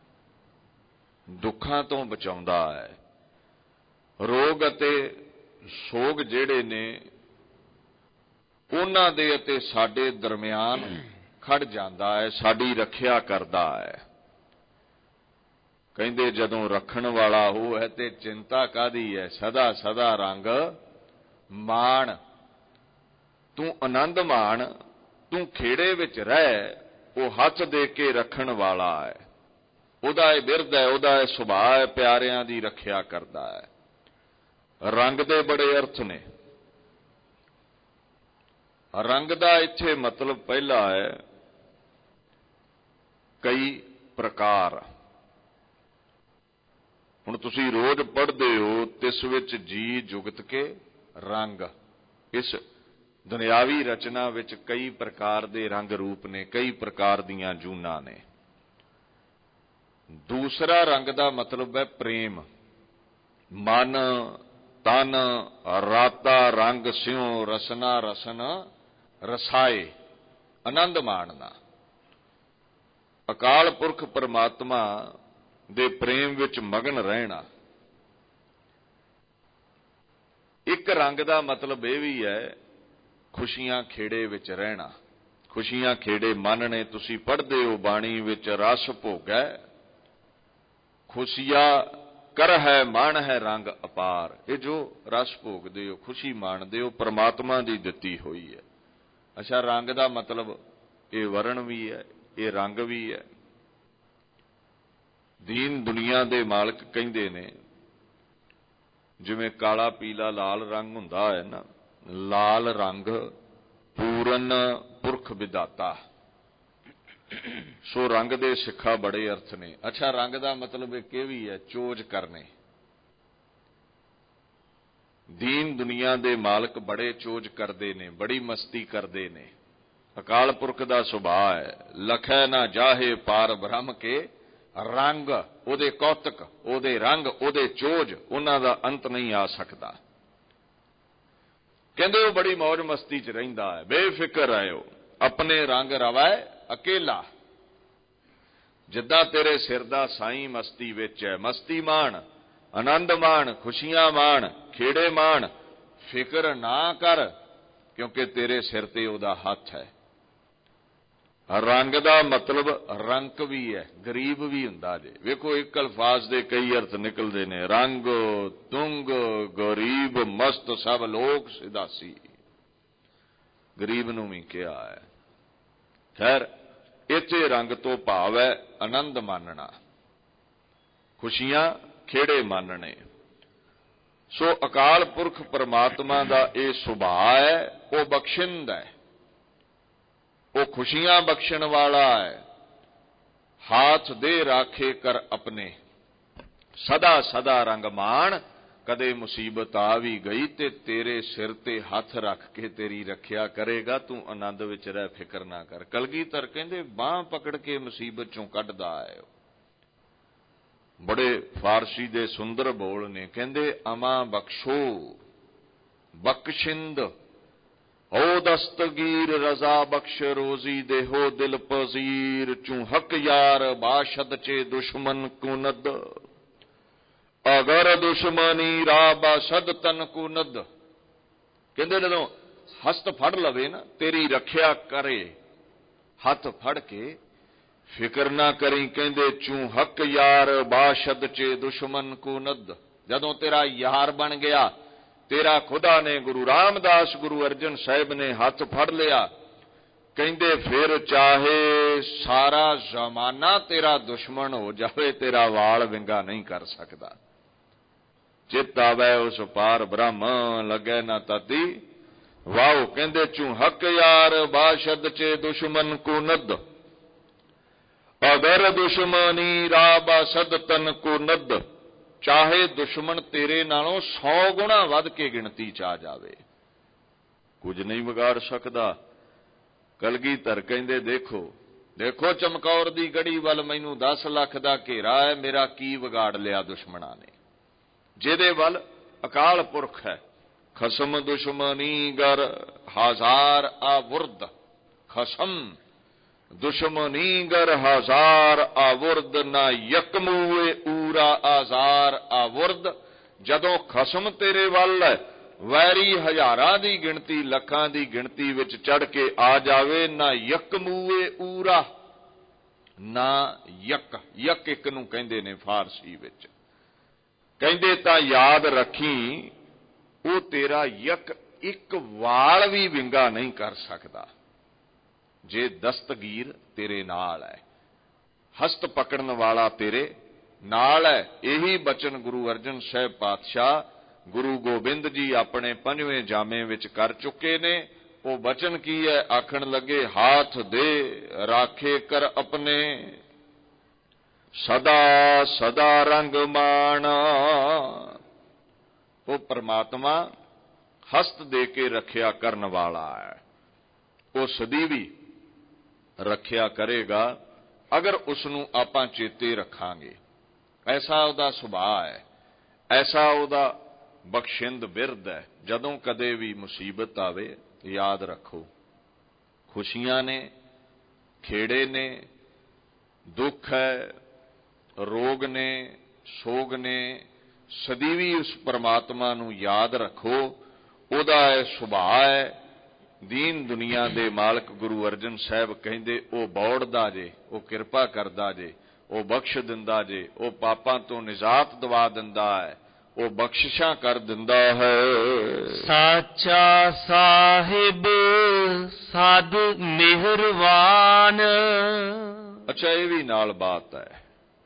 ਦੁੱਖਾਂ ਤੋਂ ਬਚਾਉਂਦਾ ਹੈ। ਰੋਗ ਅਤੇ ਸੋਗ ਜਿਹੜੇ ਨੇ ਉਹਨਾਂ ਦੇ ਅਤੇ ਸਾਡੇ ਦਰਮਿਆਨ ਖੜ ਜਾਂਦਾ ਹੈ, ਸਾਡੀ ਰੱਖਿਆ ਕਰਦਾ ਹੈ। ਕਹਿੰਦੇ ਜਦੋਂ ਰੱਖਣ ਵਾਲਾ ਉਹ ਹੈ ਤੇ ਚਿੰਤਾ ਕਾਹਦੀ ਹੈ, ਸਦਾ ਸਦਾ ਰੰਗ ਮਾਣ, ਤੂੰ ਆਨੰਦ ਮਾਣ, ਤੂੰ ਖੇੜੇ ਵਿੱਚ ਰਹਿ, ਉਹ ਹੱਥ ਦੇ ਕੇ ਰੱਖਣ ਵਾਲਾ ਹੈ। ਉਹਦਾ ਇਹ ਬਿਰਦ ਹੈ, ਉਹਦਾ ਇਹ ਸੁਭਾਅ ਹੈ, ਪਿਆਰਿਆਂ ਦੀ ਰੱਖਿਆ ਕਰਦਾ ਹੈ। ਰੰਗ ਦੇ ਬੜੇ ਅਰਥ ਨੇ। ਰੰਗ ਦਾ ਇੱਥੇ ਮਤਲਬ ਪਹਿਲਾ ਹੈ ਕਈ ਪ੍ਰਕਾਰ। ਹੁਣ ਤੁਸੀਂ ਰੋਜ਼ ਪੜ੍ਹਦੇ ਹੋ, ਤਿਸ ਵਿੱਚ ਜੀ ਜੁਗਤ ਕੇ ਰੰਗ। ਇਸ ਦੁਨਿਆਵੀ ਰਚਨਾ ਵਿੱਚ ਕਈ ਪ੍ਰਕਾਰ ਦੇ ਰੰਗ ਰੂਪ ਨੇ, ਕਈ ਪ੍ਰਕਾਰ ਦੀਆਂ ਜੂਨਾਂ ਨੇ। ਦੂਸਰਾ ਰੰਗ ਦਾ ਮਤਲਬ ਹੈ ਪ੍ਰੇਮ। ਮਨ ਤਨ ਰਾਤਾ ਰੰਗ ਸਿਉ, ਰਸਨਾ ਰਸਨ ਰਸਾਏ, ਆਨੰਦ ਮਾਣਨਾ। ਅਕਾਲ ਪੁਰਖ ਪਰਮਾਤਮਾ ਦੇ ਪ੍ਰੇਮ ਵਿੱਚ ਮਗਨ ਰਹਿਣਾ। ਇੱਕ ਰੰਗ ਦਾ ਮਤਲਬ ਇਹ ਵੀ ਹੈ ਖੁਸ਼ੀਆਂ ਖੇੜੇ ਵਿੱਚ ਰਹਿਣਾ, ਖੁਸ਼ੀਆਂ ਖੇੜੇ ਮੰਨਣੇ। ਤੁਸੀਂ ਪੜ੍ਹਦੇ ਹੋ ਬਾਣੀ ਵਿੱਚ, ਰਸ ਭੋਗੈ ਖੁਸ਼ੀਆਂ ਕਰ ਹੈ ਮਨ ਹੈ ਰੰਗ ਅਪਾਰ। ਇਹ ਜੋ ਰਸ ਭੋਗਦੇ ਹੋ, ਖੁਸ਼ੀ ਮਾਣਦੇ ਹੋ, ਪਰਮਾਤਮਾ ਦੀ ਦਿੱਤੀ ਹੋਈ ਹੈ। ਅੱਛਾ, ਰੰਗ ਦਾ ਮਤਲਬ ਇਹ ਵਰਣ ਵੀ ਹੈ, ਇਹ ਰੰਗ ਵੀ ਹੈ। ਦੀਨ ਦੁਨੀਆ ਦੇ ਮਾਲਕ ਕਹਿੰਦੇ ਨੇ, ਜਿਵੇਂ ਕਾਲਾ ਪੀਲਾ ਲਾਲ ਰੰਗ ਹੁੰਦਾ ਹੈ ਨਾ, ਲਾਲ ਰੰਗ ਪੂਰਨ ਪੁਰਖ ਵਿਦਾਤਾ। ਸੋ ਰੰਗ ਦੇ ਸਿੱਖਾ ਬੜੇ ਅਰਥ ਨੇ। ਅੱਛਾ, ਰੰਗ ਦਾ ਮਤਲਬ ਇੱਕ ਇਹ ਵੀ ਹੈ, ਚੋਜ ਕਰਨੇ। ਦੀਨ ਦੁਨੀਆ ਦੇ ਮਾਲਕ ਬੜੇ ਚੋਜ ਕਰਦੇ ਨੇ, ਬੜੀ ਮਸਤੀ ਕਰਦੇ ਨੇ। ਅਕਾਲ ਪੁਰਖ ਦਾ ਸੁਭਾਅ ਹੈ, ਲਖੈ ਨਾ ਜਾਹੇ ਪਾਰ ਬ੍ਰਹਮ ਕੇ ਰੰਗ। ਉਹਦੇ ਕੌਤਕ, ਉਹਦੇ ਰੰਗ, ਉਹਦੇ ਚੋਜ, ਉਹਨਾਂ ਦਾ ਅੰਤ ਨਹੀਂ ਆ ਸਕਦਾ। ਕਹਿੰਦੇ ਉਹ ਬੜੀ ਮੌਜ ਮਸਤੀ 'ਚ ਰਹਿੰਦਾ ਹੈ, ਬੇਫਿਕਰ ਹੈ ਉਹ, ਆਪਣੇ ਰੰਗ ਰਵੈ ਅਕੇਲਾ। ਜਿੱਦਾਂ ਤੇਰੇ ਸਿਰ ਦਾ ਸਾਈਂ ਮਸਤੀ ਵਿੱਚ ਹੈ, ਮਸਤੀ ਮਾਣ, ਆਨੰਦ ਮਾਣ, ਖੁਸ਼ੀਆਂ ਮਾਣ, ਖੇੜੇ ਮਾਣ, ਫਿਕਰ ਨਾ ਕਰ, ਕਿਉਂਕਿ ਤੇਰੇ ਸਿਰ ਤੇ ਉਹਦਾ ਹੱਥ ਹੈ। ਰੰਗ ਦਾ ਮਤਲਬ ਰੰਕ ਵੀ ਹੈ, ਗਰੀਬ ਵੀ ਹੁੰਦਾ ਜੇ। ਵੇਖੋ, ਇੱਕ ਅਲਫਾਜ਼ ਦੇ ਕਈ ਅਰਥ ਨਿਕਲਦੇ ਨੇ। ਰੰਗ ਤੁੰਗ ਗਰੀਬ ਮਸਤ ਸਭ ਲੋਕ ਸਿਦਾਸੀ, ਗਰੀਬ ਨੂੰ ਵੀ ਕਿਹਾ ਹੈ। ਖੈਰ, ਇੱਥੇ ਰੰਗ ਤੋਂ ਭਾਵ ਹੈ ਆਨੰਦ ਮਾਨਣਾ, ਖੁਸ਼ੀਆਂ ਖੇੜੇ ਮਾਨਣੇ। ਸੋ ਅਕਾਲ ਪੁਰਖ ਪਰਮਾਤਮਾ ਦਾ ਇਹ ਸੁਭਾਅ ਹੈ, ਉਹ ਬਖਸ਼ਿੰਦ ਹੈ, ਉਹ ਖੁਸ਼ੀਆਂ ਬਖਸ਼ਣ ਵਾਲਾ ਹੈ। ਹਾਥ ਦੇ ਰਾਖੇ ਕਰ ਆਪਣੇ, ਸਦਾ ਸਦਾ ਰੰਗ ਮਾਣ। ਕਦੇ ਮੁਸੀਬਤ ਆ ਵੀ ਗਈ ਤੇ ਤੇਰੇ ਸਿਰ ਤੇ ਹੱਥ ਰੱਖ ਕੇ ਤੇਰੀ ਰੱਖਿਆ ਕਰੇਗਾ, ਤੂੰ ਆਨੰਦ ਵਿੱਚ ਰਹਿ, ਫਿਕਰ ਨਾ ਕਰ। ਕਲਗੀਧਰ ਕਹਿੰਦੇ ਬਾਂਹ ਪਕੜ ਕੇ ਮੁਸੀਬਤ ਚੋਂ ਕੱਢਦਾ ਹੈ। ਬੜੇ ਫਾਰਸੀ ਦੇ ਸੁੰਦਰ ਬੋਲ ਨੇ, ਕਹਿੰਦੇ ਅਮਾ ਬਖਸ਼ੋ ਬਖਸ਼ਿੰਦ ਹੋ ਦਸਤਗੀਰ ਰਜ਼ਾ ਬਖਸ਼ ਰੋਜ਼ੀ ਦੇਹੋ ਦਿਲ ਪਜ਼ੀਰ ਚੂੰ ਹਕ ਯਾਰ ਬਾਸ਼ਦ ਚੇ ਦੁਸ਼ਮਨ ਕੋ ਨਦ ਅਗਰ ਦੁਸ਼ਮਨੀ ਰਾ ਬਾਸ਼ਦ ਤਨ ਕੋ ਨਦ। ਕਹਿੰਦੇ ਜਦੋਂ ਹਸਤ ਫੜ ਲਵੇ ਨਾ, ਤੇਰੀ ਰੱਖਿਆ ਕਰੇ, ਹੱਥ ਫੜ ਕੇ, ਫਿਕਰ ਨਾ ਕਰੀ। ਕਹਿੰਦੇ ਚੂੰ ਹਕ ਯਾਰ ਬਾਸ਼ਦ ਚੇ ਦੁਸ਼ਮਨ ਕੋ ਨਦ। ਜਦੋਂ ਤੇਰਾ ਯਾਰ ਬਣ ਗਿਆ, ਤੇਰਾ ਖੁਦਾ ਨੇ, ਗੁਰੂ ਰਾਮਦਾਸ ਗੁਰੂ ਅਰਜਨ ਸਾਹਿਬ ਨੇ ਹੱਥ ਫੜ ਲਿਆ, ਕਹਿੰਦੇ ਫਿਰ ਚਾਹੇ ਸਾਰਾ ਜ਼ਮਾਨਾ ਤੇਰਾ ਦੁਸ਼ਮਣ ਹੋ ਜਾਵੇ, ਤੇਰਾ ਵਾਲ ਵਿੰਗਾ ਨਹੀਂ ਕਰ ਸਕਦਾ। ਚਿੱਤ ਆਵੈ ਉਸ ਪਾਰ ਬ੍ਰਹਮ ਲੱਗੈ ਨਾ ਤਾਤੀ ਵਾਓ। ਕਹਿੰਦੇ ਚੂੰ ਹਕ ਯਾਰ ਬਾਸ਼ਦ ਚੇ ਦੁਸ਼ਮਨ ਕੋ ਨਦ ਅਗਰ ਦੁਸ਼ਮਨੀ ਰਾ ਬਾਸਦ ਤਨ ਕੋ ਨਦ। ਚਾਹੇ ਦੁਸ਼ਮਣ ਤੇਰੇ ਨਾਲੋਂ 100 ਗੁਣਾ ਵੱਧ ਕੇ ਗਿਣਤੀ ਚ ਆ ਜਾਵੇ, ਕੁਝ ਨਹੀਂ ਵਿਗਾੜ ਸਕਦਾ। ਕਲਗੀਧਰ ਕਹਿੰਦੇ ਦੇਖੋ ਦੇਖੋ ਚਮਕੌਰ ਦੀ ਗੜੀ ਵੱਲ ਮੈਨੂੰ 10 ਲੱਖ ਦਾ ਘੇਰਾ ਹੈ, ਮੇਰਾ ਕੀ ਵਿਗਾੜ ਲਿਆ ਦੁਸ਼ਮਣਾਂ ਨੇ, ਜਿਹਦੇ ਵੱਲ ਅਕਾਲ ਪੁਰਖ ਹੈ। ਖਸਮ ਦੁਸ਼ਮਨੀ ਗਰ ਹਜ਼ਾਰ ਆਵੁਰਦ, ਖਸਮ ਦੁਸ਼ਮਨੀ ਗਰ ਹਜ਼ਾਰ ਆਵੁਰਦ ਨਾ ਯਕਮੂਏ ਊਰਾ ਆਜ਼ਾਰ ਆਵੁਰਦ। ਜਦੋਂ ਖਸਮ ਤੇਰੇ ਵੱਲ ਹੈ, ਵੈਰੀ ਹਜ਼ਾਰਾਂ ਦੀ ਗਿਣਤੀ, ਲੱਖਾਂ ਦੀ ਗਿਣਤੀ ਵਿੱਚ ਚੜ ਕੇ ਆ ਜਾਵੇ, ਨਾ ਯਕਮੂਏ ਊਰਾ, ਨਾ ਯਕ, ਯਕ ਇੱਕ ਨੂੰ ਕਹਿੰਦੇ ਨੇ ਫਾਰਸੀ ਵਿੱਚ। ਕਹਿੰਦੇ ਤਾਂ ਯਾਦ ਰੱਖੀ, ਉਹ ਤੇਰਾ ਯਕ ਇੱਕ ਵਾਲ ਵੀ ਵਿੰਗਾ ਨਹੀਂ ਕਰ ਸਕਦਾ, ਜੇ ਦਸਤਗੀਰ ਤੇਰੇ ਨਾਲ ਹੈ, ਹਸਤ ਪਕੜਨ ਵਾਲਾ ਤੇਰੇ ਨਾਲ ਹੈ। ਇਹੀ ਬਚਨ ਗੁਰੂ ਅਰਜਨ ਸਾਹਿਬ ਪਾਤਸ਼ਾਹ, ਗੁਰੂ ਗੋਬਿੰਦ ਜੀ ਆਪਣੇ 5ਵੇਂ ਜਾਮੇ ਵਿੱਚ ਕਰ ਚੁੱਕੇ ਨੇ। ਉਹ ਬਚਨ ਕੀ ਹੈ? ਆਖਣ ਲੱਗੇ ਹਾਥ ਦੇ ਰਾਖੇ ਕਰ ਆਪਣੇ, ਸਦਾ ਸਦਾ ਰੰਗ ਮਾਣਾ। ਉਹ ਪਰਮਾਤਮਾ ਹਸਤ ਦੇ ਕੇ ਰੱਖਿਆ ਕਰਨ ਵਾਲਾ ਹੈ, ਉਹ ਸਦੀਵੀ ਰੱਖਿਆ ਕਰੇਗਾ ਅਗਰ ਉਸ ਨੂੰ ਆਪਾਂ ਚੇਤੇ ਰੱਖਾਂਗੇ। ਐਸਾ ਉਹਦਾ ਸੁਭਾਅ ਹੈ, ਐਸਾ ਉਹਦਾ ਬਖਸ਼ਿੰਦ ਬਿਰਦ ਹੈ। ਜਦੋਂ ਕਦੇ ਵੀ ਮੁਸੀਬਤ ਆਵੇ, ਯਾਦ ਰੱਖੋ ਖੁਸ਼ੀਆਂ ਨੇ, ਖੇੜੇ ਨੇ, ਦੁੱਖ ਹੈ, ਰੋਗ ਨੇ, ਸੋਗ ਨੇ, ਸਦੀਵੀ ਉਸ ਪਰਮਾਤਮਾ ਨੂੰ ਯਾਦ ਰੱਖੋ। ਉਹਦਾ ਇਹ ਸੁਭਾਅ ਹੈ। ਦੀਨ ਦੁਨੀਆ ਦੇ ਮਾਲਕ ਗੁਰੂ ਅਰਜਨ ਸਾਹਿਬ ਕਹਿੰਦੇ ਉਹ ਬੌੜਦਾ ਜੇ, ਉਹ ਕਿਰਪਾ ਕਰਦਾ ਜੇ, ਉਹ ਬਖਸ਼ ਦਿੰਦਾ ਜੇ, ਉਹ ਪਾਪਾਂ ਤੋਂ ਨਿਜਾਤ ਦਵਾ ਦਿੰਦਾ ਹੈ, ਉਹ ਬਖਸ਼ਿਸ਼ਾਂ ਕਰ ਦਿੰਦਾ ਹੈ। ਸਾਚਾ ਸਾਹਿਬ ਸਾਧ ਮਿਹਰਵਾਨ। ਅੱਛਾ, ਇਹ ਵੀ ਨਾਲ ਬਾਤ ਹੈ,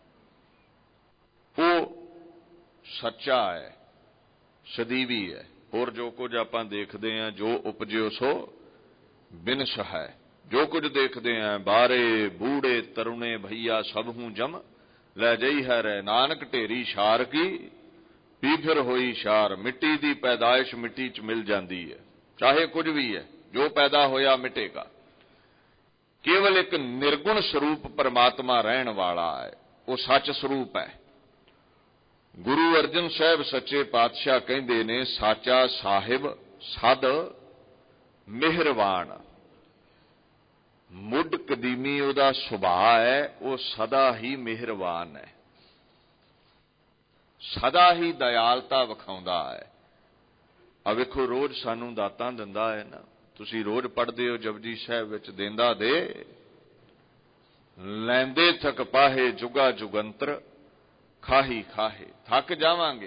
ਉਹ ਸੱਚਾ ਹੈ, ਸਦੀਵੀ ਹੈ। ਹੋਰ ਜੋ ਕੁਝ ਆਪਾਂ ਦੇਖਦੇ ਹਾਂ, ਜੋ ਉਪਜਿਓ ਸੋ ਬਿਨਸ ਹੈ। ਜੋ ਕੁਝ ਦੇਖਦੇ ਹਾਂ, ਬਾਰੇ ਬੂੜੇ ਤਰੁਣੇ ਭਈਆ ਸਭ ਹੂੰ ਜਮ ਲੈ ਜਈ ਹੈ ਰਹਿ, ਨਾਨਕ ਢੇਰੀ ਸ਼ਾਰ ਕੀ ਪੀ ਫਿਰ ਹੋਈ ਸ਼ਾਰ। ਮਿੱਟੀ ਦੀ ਪੈਦਾਇਸ਼ ਮਿੱਟੀ 'ਚ ਮਿਲ ਜਾਂਦੀ ਹੈ, ਚਾਹੇ ਕੁਝ ਵੀ ਹੈ, ਜੋ ਪੈਦਾ ਹੋਇਆ ਮਿਟੇਗਾ। ਕੇਵਲ ਇੱਕ ਨਿਰਗੁਣ ਸਰੂਪ ਪਰਮਾਤਮਾ ਰਹਿਣ ਵਾਲਾ ਹੈ, ਉਹ ਸੱਚ ਸਰੂਪ ਹੈ। ਗੁਰੂ ਅਰਜਨ ਸਾਹਿਬ ਸੱਚੇ ਪਾਤਸ਼ਾਹ ਕਹਿੰਦੇ ਨੇ, ਸਾਚਾ ਸਾਹਿਬ ਸਦ ਮਿਹਰਵਾਨ। ਮੁੱਢ ਕਦੀਮੀ ਉਹਦਾ ਸੁਭਾਅ ਹੈ, ਉਹ ਸਦਾ ਹੀ ਮਿਹਰਵਾਨ ਹੈ, ਸਦਾ ਹੀ ਦਇਆਲਤਾ ਵਿਖਾਉਂਦਾ ਹੈ। ਆ ਵੇਖੋ, ਰੋਜ਼ ਸਾਨੂੰ ਦਾਤਾਂ ਦਿੰਦਾ ਹੈ ਨਾ, ਤੁਸੀਂ ਰੋਜ਼ ਪੜ੍ਹਦੇ ਹੋ ਜਪਜੀ ਸਾਹਿਬ ਵਿੱਚ, ਦੇਂਦਾ ਦੇ ਲੈਂਦੇ ਥਕ ਪਾਹੇ ਜੁਗਾ ਜੁਗੰਤਰ ਖਾਹੀ ਖਾਹੇ। ਥੱਕ ਜਾਵਾਂਗੇ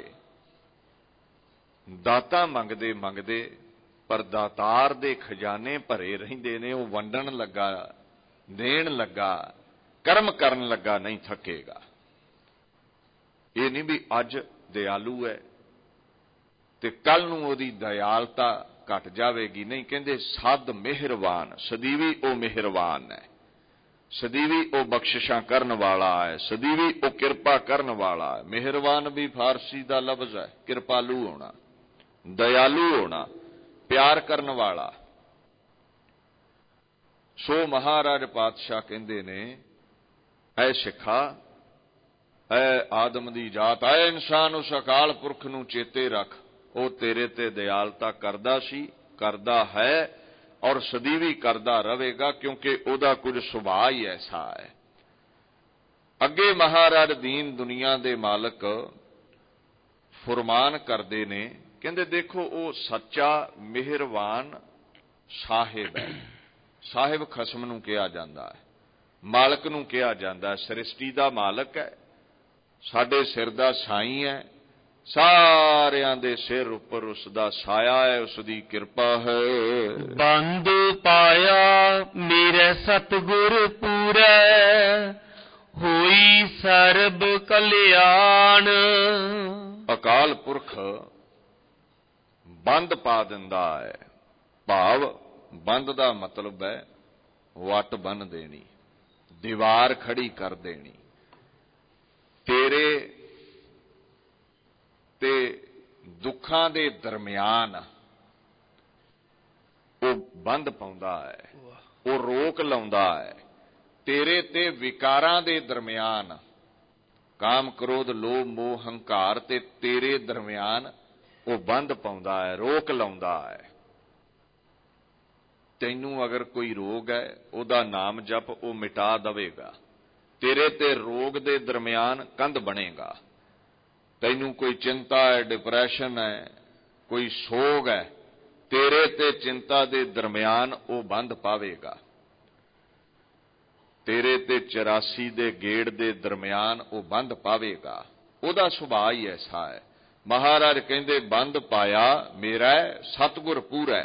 ਦਾਤਾਂ ਮੰਗਦੇ ਮੰਗਦੇ, ਪਰ ਦਾਤਾਰ ਦੇ ਖਜ਼ਾਨੇ ਭਰੇ ਰਹਿੰਦੇ ਨੇ। ਉਹ ਵੰਡਣ ਲੱਗਾ, ਦੇਣ ਲੱਗਾ, ਕਰਮ ਕਰਨ ਲੱਗਾ ਨਹੀਂ ਥੱਕੇਗਾ। ਇਹ ਨਹੀਂ ਵੀ ਅੱਜ ਦਿਆਲੂ ਹੈ ਤੇ ਕੱਲ ਨੂੰ ਉਹਦੀ ਦਇਆਲਤਾ ਘਟ ਜਾਵੇਗੀ, ਨਹੀਂ। ਕਹਿੰਦੇ ਸਦ ਮਿਹਰਵਾਨ, ਸਦੀਵੀ ਉਹ ਮਿਹਰਵਾਨ ਹੈ, ਸਦੀਵੀ ਉਹ ਬਖਸ਼ਿਸ਼ਾਂ ਕਰਨ ਵਾਲਾ ਹੈ, ਸਦੀਵੀ ਉਹ ਕਿਰਪਾ ਕਰਨ ਵਾਲਾ ਹੈ। ਮਿਹਰਵਾਨ ਵੀ ਫਾਰਸੀ ਦਾ ਲਫ਼ਜ਼ ਹੈ, ਕਿਰਪਾਲੂ ਹੋਣਾ, ਦਇਆਲੂ ਹੋਣਾ, ਪਿਆਰ ਕਰਨ ਵਾਲਾ। ਸੋ ਮਹਾਰਾਜ ਪਾਤਸ਼ਾਹ ਕਹਿੰਦੇ ਨੇ, ਐ ਸਿੱਖਾ, ਐ ਆਦਮ ਦੀ ਜਾਤ, ਐ ਇਨਸਾਨ, ਉਸ ਅਕਾਲ ਪੁਰਖ ਨੂੰ ਚੇਤੇ ਰੱਖ। ਉਹ ਤੇਰੇ ਤੇ ਦਇਆਲਤਾ ਕਰਦਾ ਸੀ, ਕਰਦਾ ਹੈ, ਔਰ ਸਦੀਵੀ ਕਰਦਾ ਰਹੇਗਾ, ਕਿਉਂਕਿ ਉਹਦਾ ਕੁਝ ਸੁਭਾਅ ਹੀ ਐਸਾ ਹੈ। ਅੱਗੇ ਮਹਾਰਾਜ ਦੀਨ ਦੁਨੀਆ ਦੇ ਮਾਲਕ ਫੁਰਮਾਨ ਕਰਦੇ ਨੇ, ਕਹਿੰਦੇ ਦੇਖੋ, ਉਹ ਸੱਚਾ ਮਿਹਰਵਾਨ ਸਾਹਿਬ ਹੈ। ਸਾਹਿਬ ਖਸਮ ਨੂੰ ਕਿਹਾ ਜਾਂਦਾ ਹੈ, ਮਾਲਕ ਨੂੰ ਕਿਹਾ ਜਾਂਦਾ ਹੈ, ਸ੍ਰਿਸ਼ਟੀ ਦਾ ਮਾਲਕ ਹੈ, ਸਾਡੇ ਸਿਰ ਦਾ ਸਾਈਂ ਹੈ, ਸਾਰਿਆਂ ਦੇ ਸਿਰ ਉੱਪਰ ਉਸ ਦਾ ਸਾਇਆ ਹੈ, ਉਸ ਦੀ ਕਿਰਪਾ ਹੈ। ਬੰਦ ਪਾਇਆ ਮੇਰੇ ਸਤਿਗੁਰ ਪੂਰੈ, ਹੋਈ ਸਰਬ ਕਲਿਆਣ। ਅਕਾਲ ਪੁਰਖ ਬੰਦ ਪਾ ਦਿੰਦਾ ਹੈ। ਭਾਵ ਬੰਦ ਦਾ ਮਤਲਬ ਹੈ ਵੱਟ ਬੰਨ ਦੇਣੀ, ਦੀਵਾਰ ਖੜੀ ਕਰ ਦੇਣੀ। ਤੇਰੇ ਤੇ ਦੁੱਖਾਂ ਦੇ ਦਰਮਿਆਨ ਉਹ ਬੰਦ ਪਾਉਂਦਾ ਹੈ, ਉਹ ਰੋਕ ਲਾਉਂਦਾ ਹੈ। ਤੇਰੇ ਤੇ ਵਿਕਾਰਾਂ ਦੇ ਦਰਮਿਆਨ, ਕਾਮ ਕ੍ਰੋਧ ਲੋਭ ਮੋਹ ਹੰਕਾਰ ਤੇ ਤੇਰੇ ਦਰਮਿਆਨ ਉਹ ਬੰਦ ਪਾਉਂਦਾ ਹੈ, ਰੋਕ ਲਾਉਂਦਾ ਹੈ। ਤੈਨੂੰ ਅਗਰ ਕੋਈ ਰੋਗ ਹੈ, ਉਹਦਾ ਨਾਮ ਜਪ, ਉਹ ਮਿਟਾ ਦੇਵੇਗਾ। ਤੇਰੇ ਤੇ ਰੋਗ ਦੇ ਦਰਮਿਆਨ ਕੰਧ ਬਣੇਗਾ। ਤੈਨੂੰ ਕੋਈ ਚਿੰਤਾ ਹੈ, ਡਿਪਰੈਸ਼ਨ ਹੈ, ਕੋਈ ਸੋਗ ਹੈ, ਤੇਰੇ ਤੇ ਚਿੰਤਾ ਦੇ ਦਰਮਿਆਨ ਉਹ ਬੰਦ ਪਾਵੇਗਾ। ਤੇਰੇ ਤੇ 84 ਦੇ ਗੇੜ ਦੇ ਦਰਮਿਆਨ ਉਹ ਬੰਦ ਪਾਵੇਗਾ। ਉਹਦਾ ਸੁਭਾਅ ਹੀ ਐਸਾ ਹੈ। ਮਹਾਰਾਜ ਕਹਿੰਦੇ, ਬੰਦ ਪਾਇਆ ਮੇਰਾ ਸਤਿਗੁਰ ਪੂਰਾ।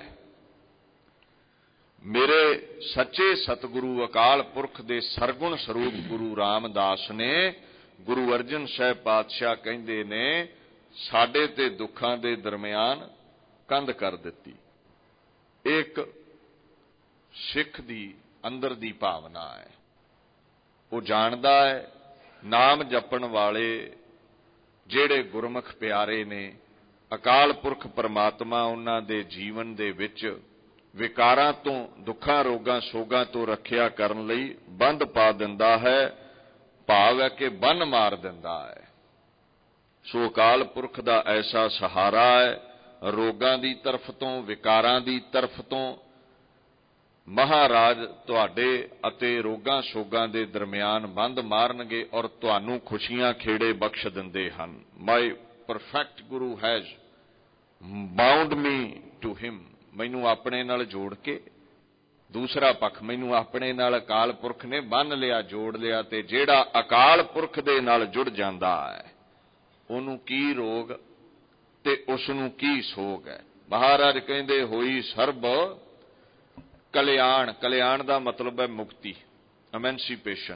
ਮੇਰੇ ਸੱਚੇ ਸਤਿਗੁਰੂ ਅਕਾਲ ਪੁਰਖ ਦੇ ਸਰਗੁਣ ਸਰੂਪ ਗੁਰੂ ਰਾਮਦਾਸ ਨੇ, ਗੁਰੂ ਅਰਜਨ ਸਾਹਿਬ ਪਾਤਸ਼ਾਹ ਕਹਿੰਦੇ ਨੇ, ਸਾਡੇ ਤੇ ਦੁੱਖਾਂ ਦੇ ਦਰਮਿਆਨ ਕੰਧ ਕਰ ਦਿੱਤੀ। ਇੱਕ ਸਿੱਖ ਦੀ ਅੰਦਰ ਦੀ ਭਾਵਨਾ ਹੈ। ਉਹ ਜਾਣਦਾ ਹੈ, ਨਾਮ ਜਪਣ ਵਾਲੇ ਜਿਹੜੇ ਗੁਰਮੁਖ ਪਿਆਰੇ ਨੇ, ਅਕਾਲ ਪੁਰਖ ਪਰਮਾਤਮਾ ਉਹਨਾਂ ਦੇ ਜੀਵਨ ਦੇ ਵਿੱਚ ਵਿਕਾਰਾਂ ਤੋਂ, ਦੁੱਖਾਂ ਰੋਗਾਂ ਸੋਗਾਂ ਤੋਂ ਰੱਖਿਆ ਕਰਨ ਲਈ ਬੰਦ ਪਾ ਦਿੰਦਾ ਹੈ। ਭਾਵ ਹੈ ਕਿ ਬੰਨ ਮਾਰ ਦਿੰਦਾ ਹੈ। ਸੋ ਅਕਾਲ ਪੁਰਖ ਦਾ ਐਸਾ ਸਹਾਰਾ ਹੈ, ਰੋਗਾਂ ਦੀ ਤਰਫ ਤੋਂ, ਵਿਕਾਰਾਂ ਦੀ ਤਰਫ ਤੋਂ। ਮਹਾਰਾਜ ਤੁਹਾਡੇ ਅਤੇ ਰੋਗਾਂ ਸੋਗਾਂ ਦੇ ਦਰਮਿਆਨ ਬੰਦ ਮਾਰਨਗੇ ਔਰ ਤੁਹਾਨੂੰ ਖੁਸ਼ੀਆਂ ਖੇੜੇ ਬਖਸ਼ ਦਿੰਦੇ ਹਨ। My perfect Guru has bound me to him. ਮੈਨੂੰ ਆਪਣੇ ਨਾਲ ਜੋੜ ਕੇ ਦੂਸਰਾ ਪੱਖ, ਮੈਨੂੰ ਆਪਣੇ ਨਾਲ ਅਕਾਲ ਪੁਰਖ ਨੇ ਬੰਨ ਲਿਆ, ਜੋੜ ਲਿਆ, ਤੇ ਜਿਹੜਾ ਅਕਾਲ ਪੁਰਖ ਦੇ ਨਾਲ ਜੁੜ ਜਾਂਦਾ ਹੈ ਉਹਨੂੰ ਕੀ ਰੋਗ ਤੇ ਉਸ ਨੂੰ ਕੀ ਸੋਗ ਹੈ। ਮਹਾਰਾਜ ਕਹਿੰਦੇ ਹੋਈ ਸਰਬ ਕਲਿਆਣ। ਕਲਿਆਣ ਦਾ ਮਤਲਬ ਹੈ ਮੁਕਤੀ, ਐਮੈਂਸੀਪੇਸ਼ਨ,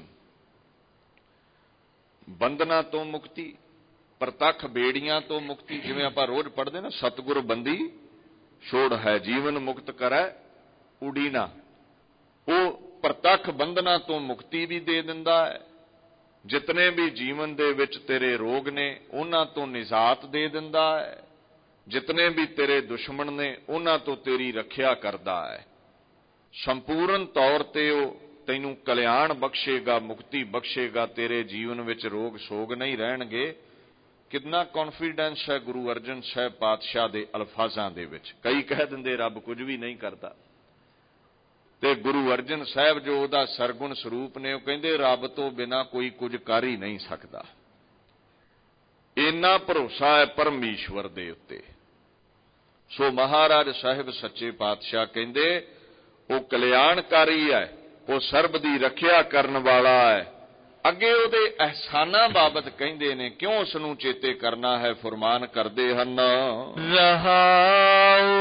ਬੰਧਨਾਂ ਤੋਂ ਮੁਕਤੀ, ਪ੍ਰਤੱਖ ਬੇੜੀਆਂ ਤੋਂ ਮੁਕਤੀ। ਜਿਵੇਂ ਆਪਾਂ ਰੋਜ਼ ਪੜ੍ਹਦੇ ਨਾ, ਸਤਿਗੁਰ ਬੰਦੀ ਛੋੜ ਹੈ, ਜੀਵਨ ਮੁਕਤ ਕਰੈ ਉਡੀਨਾ। ਉਹ ਪ੍ਰਤੱਖ ਬੰਧਨਾਂ ਤੋਂ ਮੁਕਤੀ ਵੀ ਦੇ ਦਿੰਦਾ ਹੈ। ਜਿਤਨੇ ਵੀ ਜੀਵਨ ਦੇ ਵਿੱਚ ਤੇਰੇ ਰੋਗ ਨੇ ਉਹਨਾਂ ਤੋਂ ਨਿਜਾਤ ਦੇ ਦਿੰਦਾ ਹੈ। ਜਿਤਨੇ ਵੀ ਤੇਰੇ ਦੁਸ਼ਮਣ ਨੇ ਉਹਨਾਂ ਤੋਂ ਤੇਰੀ ਰੱਖਿਆ ਕਰਦਾ ਹੈ। ਸੰਪੂਰਨ ਤੌਰ ਤੇ ਉਹ ਤੈਨੂੰ ਕਲਿਆਣ ਬਖਸ਼ੇਗਾ, ਮੁਕਤੀ ਬਖਸ਼ੇਗਾ। ਤੇਰੇ ਜੀਵਨ ਵਿੱਚ ਰੋਗ ਸੋਗ ਨਹੀਂ ਰਹਿਣਗੇ। ਕਿੰਨਾ ਕੌਨਫੀਡੈਂਸ ਹੈ ਗੁਰੂ ਅਰਜਨ ਸਾਹਿਬ ਪਾਤਸ਼ਾਹ ਦੇ ਅਲਫਾਜ਼ਾਂ ਦੇ ਵਿੱਚ। ਕਈ ਕਹਿ ਦਿੰਦੇ ਰੱਬ ਕੁਝ ਵੀ ਨਹੀਂ ਕਰਦਾ, ਤੇ ਗੁਰੂ ਅਰਜਨ ਸਾਹਿਬ ਜੋ ਉਹਦਾ ਸਰਗੁਣ ਸਰੂਪ ਨੇ, ਉਹ ਕਹਿੰਦੇ ਰੱਬ ਤੋਂ ਬਿਨਾਂ ਕੋਈ ਕੁਝ ਕਰ ਹੀ ਨਹੀਂ ਸਕਦਾ। ਇੰਨਾ ਭਰੋਸਾ ਹੈ ਪਰਮੇਸ਼ਵਰ ਦੇ ਉੱਤੇ। ਸੋ ਮਹਾਰਾਜ ਸਾਹਿਬ ਸੱਚੇ ਪਾਤਸ਼ਾਹ ਕਹਿੰਦੇ ਉਹ ਕਲਿਆਣਕਾਰੀ ਹੈ, ਉਹ ਸਰਬ ਦੀ ਰੱਖਿਆ ਕਰਨ ਵਾਲਾ ਹੈ। ਅੱਗੇ ਉਹਦੇ ਅਹਿਸਾਨਾਂ ਬਾਬਤ ਕਹਿੰਦੇ ਨੇ, ਕਿਉਂ ਉਸ ਨੂੰ ਚੇਤੇ ਕਰਨਾ ਹੈ। ਫੁਰਮਾਨ ਕਰਦੇ ਹਨ, ਰਹਾਉ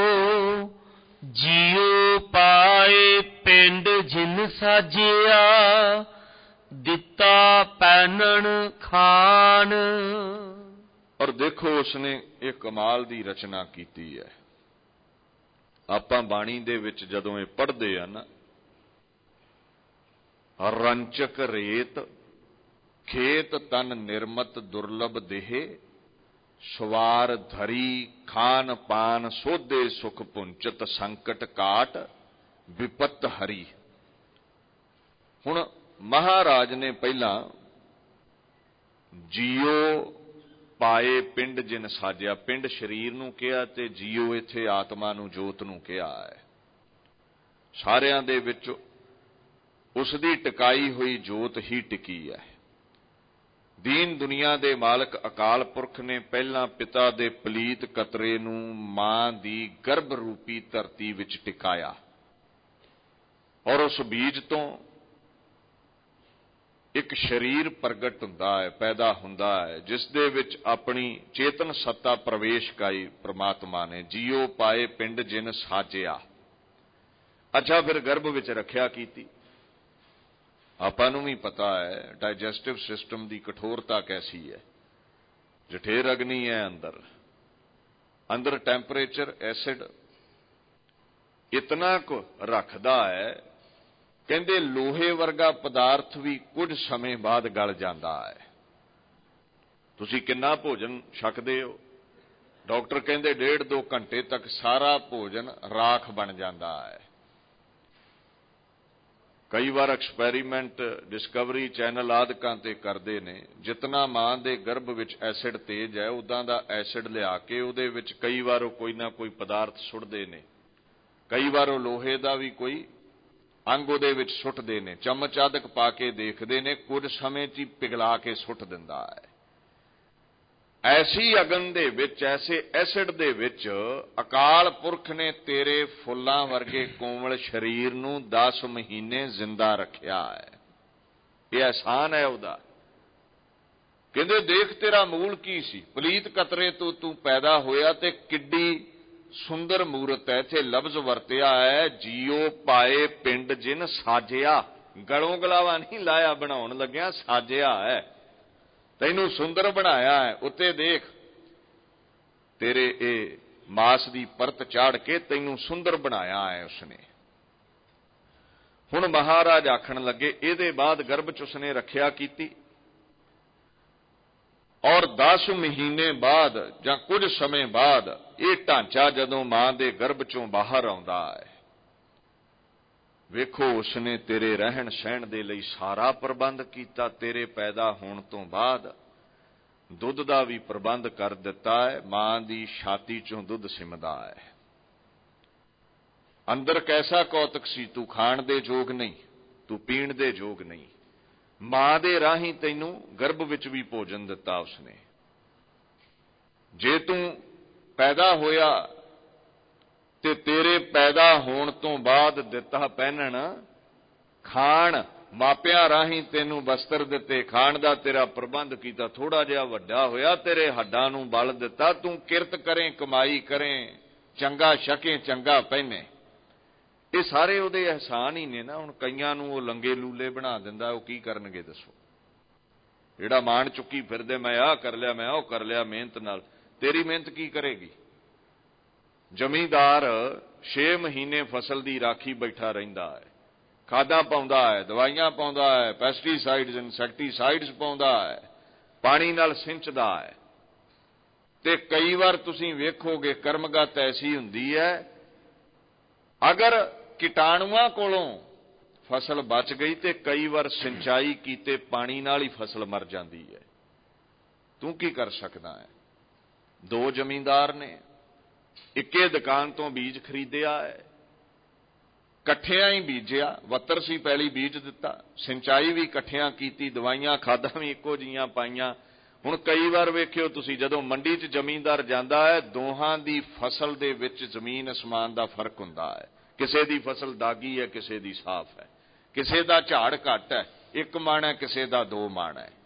ਜੀਉ ਪਾਏ ਪਿੰਡ ਜਿਨ ਸਾਜਿਆ, ਦਿੱਤਾ ਪੈਨਣ ਖਾਨ। ਔਰ ਦੇਖੋ ਉਸਨੇ ਇਹ ਕਮਾਲ ਦੀ ਰਚਨਾ ਕੀਤੀ ਹੈ। ਆਪਾਂ ਬਾਣੀ ਦੇ ਵਿੱਚ ਜਦੋਂ ਇਹ ਪੜ੍ਹਦੇ ਆ ਨਾ, ਰੰਚਕ ਰੇਤ ਖੇਤ ਤਨ ਨਿਰਮਤ ਦੁਰਲਭ ਦੇਹ, ਸਵਾਰ ਧਰੀ ਖਾਨ ਪਾਨ ਸੋਧੇ ਸੁਖ ਪੁੰਚਤ, ਸੰਕਟ ਕਾਟ ਵਿਪਤ ਹਰੀ। ਹੁਣ ਮਹਾਰਾਜ ਨੇ ਪਹਿਲਾਂ ਜੀਓ ਪਾਏ ਪਿੰਡ ਜਿਨ ਸਾਜਿਆ, ਪਿੰਡ ਸਰੀਰ ਨੂੰ ਕਿਹਾ ਤੇ ਜੀਓ ਇੱਥੇ ਆਤਮਾ ਨੂੰ, ਜੋਤ ਨੂੰ ਕਿਹਾ ਹੈ। ਸਾਰਿਆਂ ਦੇ ਵਿੱਚ ਉਸ ਦੀ ਟਿਕਾਈ ਹੋਈ ਜੋਤ ਹੀ ਟਿਕੀ ਹੈ। ਦੀਨ ਦੁਨੀਆ ਦੇ ਮਾਲਕ ਅਕਾਲ ਪੁਰਖ ਨੇ ਪਹਿਲਾਂ ਪਿਤਾ ਦੇ ਪਲੀਤ ਕਤਰੇ ਨੂੰ ਮਾਂ ਦੀ ਗਰਭ ਰੂਪੀ ਧਰਤੀ ਵਿੱਚ ਟਿਕਾਇਆ, ਔਰ ਉਸ ਬੀਜ ਤੋਂ ਇੱਕ ਸਰੀਰ ਪ੍ਰਗਟ ਹੁੰਦਾ ਹੈ, ਪੈਦਾ ਹੁੰਦਾ ਹੈ, ਜਿਸ ਦੇ ਵਿੱਚ ਆਪਣੀ ਚੇਤਨ ਸੱਤਾ ਪ੍ਰਵੇਸ਼ ਕਾਈ ਪ੍ਰਮਾਤਮਾ ਨੇ। ਜੀਓ ਪਾਏ ਪਿੰਡ ਜਿਨ ਸਾਜਿਆ। ਅੱਛਾ, ਫਿਰ ਗਰਭ ਵਿੱਚ ਰੱਖਿਆ ਕੀਤੀ। ਆਪਾਂ ਨੂੰ ਵੀ ਪਤਾ ਹੈ ਡਾਈਜੈਸਟਿਵ ਸਿਸਟਮ ਦੀ ਕਠੋਰਤਾ ਕੈਸੀ ਹੈ। ਜਠੇਰ ਅਗਨੀ ਹੈ ਅੰਦਰ ਟੈਂਪਰੇਚਰ ਐਸਿਡ ਇਤਨਾ ਕੁ ਰੱਖਦਾ ਹੈ, ਕਹਿੰਦੇ ਲੋਹੇ ਵਰਗਾ ਪਦਾਰਥ ਵੀ ਕੁਝ ਸਮੇਂ ਬਾਅਦ ਗਲ ਜਾਂਦਾ ਹੈ। ਤੁਸੀਂ ਕਿੰਨਾ ਭੋਜਨ ਛਕਦੇ ਹੋ? ਡਾਕਟਰ ਕਹਿੰਦੇ 1.5-2 ਘੰਟੇ ਤੱਕ ਸਾਰਾ ਭੋਜਨ ਰਾਖ ਬਣ ਜਾਂਦਾ ਹੈ। ਕਈ ਵਾਰ ਐਕਸਪੈਰੀਮੈਂਟ ਡਿਸਕਵਰੀ ਚੈਨਲ ਆਦਿਕਾਂ ਤੇ ਕਰਦੇ ਨੇ। ਜਿਤਨਾ ਮਾਂ ਦੇ ਗਰਭ ਵਿੱਚ ਐਸਿਡ ਤੇਜ਼ ਹੈ, ਉਦਾਂ ਦਾ ਐਸਿਡ ਲਿਆ ਕੇ ਉਹਦੇ ਵਿੱਚ ਕਈ ਵਾਰ ਉਹ ਕੋਈ ਨਾ ਕੋਈ ਪਦਾਰਥ ਸੁੱਟਦੇ ਨੇ। ਕਈ ਵਾਰ ਉਹ ਲੋਹੇ ਦਾ ਵੀ ਕੋਈ ਅੰਗ ਉਹਦੇ ਵਿੱਚ ਸੁੱਟਦੇ ਨੇ। ਚਮਚ ਆਦਿਕ ਪਾ ਕੇ ਦੇਖਦੇ ਨੇ, ਕੁਝ ਸਮੇਂ 'ਚ ਹੀ ਪਿਘਲਾ ਕੇ ਸੁੱਟ ਦਿੰਦਾ ਹੈ। ਐਸੀ ਅਗਨ ਦੇ ਵਿੱਚ, ਐਸੇ ਐਸਿਡ ਦੇ ਵਿੱਚ ਅਕਾਲ ਪੁਰਖ ਨੇ ਤੇਰੇ ਫੁੱਲਾਂ ਵਰਗੇ ਕੋਮਲ ਸਰੀਰ ਨੂੰ 10 ਮਹੀਨੇ ਜ਼ਿੰਦਾ ਰੱਖਿਆ ਹੈ। ਇਹ ਅਹਿਸਾਨ ਹੈ ਉਹਦਾ। ਕਹਿੰਦੇ ਦੇਖ ਤੇਰਾ ਮੂਲ ਕੀ ਸੀ, ਪਲੀਤ ਕਤਰੇ ਤੋਂ ਤੂੰ ਪੈਦਾ ਹੋਇਆ ਤੇ ਕਿੱਡੀ ਸੁੰਦਰ ਮੂਰਤ ਹੈ। ਇੱਥੇ ਲਫ਼ਜ਼ ਵਰਤਿਆ ਹੈ, ਜੀਓ ਪਾਏ ਪਿੰਡ ਜਿਨ ਸਾਜਿਆ। ਗਲੋਂ ਗਲਾਵਾ ਨਹੀਂ ਲਾਇਆ ਬਣਾਉਣ ਲੱਗਿਆ, ਸਾਜਿਆ ਹੈ, ਤੈਨੂੰ ਸੁੰਦਰ ਬਣਾਇਆ ਹੈ। ਉੱਤੇ ਦੇਖ ਤੇਰੇ ਇਹ ਮਾਸ ਦੀ ਪਰਤ ਚਾੜ ਕੇ ਤੈਨੂੰ ਸੁੰਦਰ ਬਣਾਇਆ ਹੈ ਉਸਨੇ। ਹੁਣ ਮਹਾਰਾਜ ਆਖਣ ਲੱਗੇ, ਇਹਦੇ ਬਾਅਦ ਗਰਭ 'ਚ ਉਸਨੇ ਰੱਖਿਆ ਕੀਤੀ, ਔਰ 10 ਮਹੀਨੇ ਬਾਅਦ ਜਾਂ ਕੁਝ ਸਮੇਂ ਬਾਅਦ ਇਹ ਢਾਂਚਾ ਜਦੋਂ ਮਾਂ ਦੇ ਗਰਭ 'ਚੋਂ ਬਾਹਰ ਆਉਂਦਾ ਹੈ, ਵੇਖੋ ਉਸਨੇ ਤੇਰੇ ਰਹਿਣ ਸਹਿਣ ਦੇ ਲਈ ਸਾਰਾ ਪ੍ਰਬੰਧ ਕੀਤਾ। ਤੇਰੇ ਪੈਦਾ ਹੋਣ ਤੋਂ ਬਾਅਦ ਦੁੱਧ ਦਾ ਵੀ ਪ੍ਰਬੰਧ ਕਰ ਦਿੱਤਾ ਹੈ। ਮਾਂ ਦੀ ਛਾਤੀ 'ਚੋਂ ਦੁੱਧ ਸਿਮਦਾ ਹੈ। ਅੰਦਰ ਕੈਸਾ ਕੌਤਕ ਸੀ, ਤੂੰ ਖਾਣ ਦੇ ਯੋਗ ਨਹੀਂ, ਤੂੰ ਪੀਣ ਦੇ ਯੋਗ ਨਹੀਂ। ਮਾਂ ਦੇ ਰਾਹੀਂ ਤੈਨੂੰ ਗਰਭ ਵਿੱਚ ਵੀ ਭੋਜਨ ਦਿੱਤਾ ਉਸਨੇ। ਜੇ ਤੂੰ ਪੈਦਾ ਹੋਇਆ ਤੇ ਤੇਰੇ ਪੈਦਾ ਹੋਣ ਤੋਂ ਬਾਅਦ ਦਿੱਤਾ ਪਹਿਨਣ ਖਾਣ, ਮਾਪਿਆਂ ਰਾਹੀਂ ਤੈਨੂੰ ਵਸਤਰ ਦਿੱਤੇ, ਖਾਣ ਦਾ ਤੇਰਾ ਪ੍ਰਬੰਧ ਕੀਤਾ, ਥੋੜਾ ਜਿਹਾ ਵੱਡਾ ਹੋਇਆ, ਤੇਰੇ ਹੱਡਾਂ ਨੂੰ ਬਲ ਦਿੱਤਾ, ਤੂੰ ਕਿਰਤ ਕਰੇ, ਕਮਾਈ ਕਰੇ, ਚੰਗਾ ਛਕੇ, ਚੰਗਾ ਪਹਿਨੇ। ਇਹ ਸਾਰੇ ਉਹਦੇ ਅਹਿਸਾਨ ਹੀ ਨੇ ਨਾ। ਹੁਣ ਕਈਆਂ ਨੂੰ ਉਹ ਲੰਗੇ ਲੂਲੇ ਬਣਾ ਦਿੰਦਾ, ਉਹ ਕੀ ਕਰਨਗੇ ਦੱਸੋ? ਜਿਹੜਾ ਮਾਣ ਚੁੱਕੀ ਫਿਰਦੇ, ਮੈਂ ਆਹ ਕਰ ਲਿਆ, ਮੈਂ ਉਹ ਕਰ ਲਿਆ ਮਿਹਨਤ ਨਾਲ, ਤੇਰੀ ਮਿਹਨਤ ਕੀ ਕਰੇਗੀ? ਜ਼ਮੀਂਦਾਰ 6 ਮਹੀਨੇ ਫਸਲ ਦੀ ਰਾਖੀ ਬੈਠਾ ਰਹਿੰਦਾ ਹੈ, ਖਾਦਾਂ ਪਾਉਂਦਾ ਹੈ, ਦਵਾਈਆਂ ਪਾਉਂਦਾ ਹੈ, ਪੈਸਟੀਸਾਈਡਸ, ਇਨਸੈਕਟੀਸਾਈਡਸ ਪਾਉਂਦਾ ਹੈ, ਪਾਣੀ ਨਾਲ ਸਿੰਚਦਾ ਹੈ, ਤੇ ਕਈ ਵਾਰ ਤੁਸੀਂ ਵੇਖੋਗੇ ਕਰਮਗਤ ਐਸੀ ਹੁੰਦੀ ਹੈ, ਅਗਰ ਕੀਟਾਣੂਆਂ ਕੋਲੋਂ ਫਸਲ ਬਚ ਗਈ ਤੇ ਕਈ ਵਾਰ ਸਿੰਚਾਈ ਕੀਤੇ ਪਾਣੀ ਨਾਲ ਹੀ ਫਸਲ ਮਰ ਜਾਂਦੀ ਹੈ। ਤੂੰ ਕੀ ਕਰ ਸਕਦਾ ਹੈ? 2 ਜ਼ਮੀਂਦਾਰ ਨੇ, ਇੱਕੇ ਦੁਕਾਨ ਤੋਂ ਬੀਜ ਖਰੀਦਿਆ ਹੈ, ਇਕੱਠਿਆਂ ਹੀ ਬੀਜਿਆ, 72 ਸੀ ਪਹਿਲੀ ਬੀਜ ਦਿੱਤਾ, ਸਿੰਚਾਈ ਵੀ ਇਕੱਠਿਆਂ ਕੀਤੀ, ਦਵਾਈਆਂ ਖਾਦਾਂ ਵੀ ਇੱਕੋ ਜੀਆਂ ਪਾਈਆਂ। ਹੁਣ ਕਈ ਵਾਰ ਵੇਖਿਓ ਤੁਸੀਂ, ਜਦੋਂ ਮੰਡੀ 'ਚ ਜ਼ਮੀਨਦਾਰ ਜਾਂਦਾ ਹੈ, ਦੋਹਾਂ ਦੀ ਫਸਲ ਦੇ ਵਿੱਚ ਜ਼ਮੀਨ ਅਸਮਾਨ ਦਾ ਫਰਕ ਹੁੰਦਾ ਹੈ। ਕਿਸੇ ਦੀ ਫਸਲ ਦਾਗੀ ਹੈ, ਕਿਸੇ ਦੀ ਸਾਫ਼ ਹੈ, ਕਿਸੇ ਦਾ ਝਾੜ ਘੱਟ ਹੈ, 1 ਮਣ ਹੈ, ਕਿਸੇ ਦਾ 2 ਮਣ ਹੈ,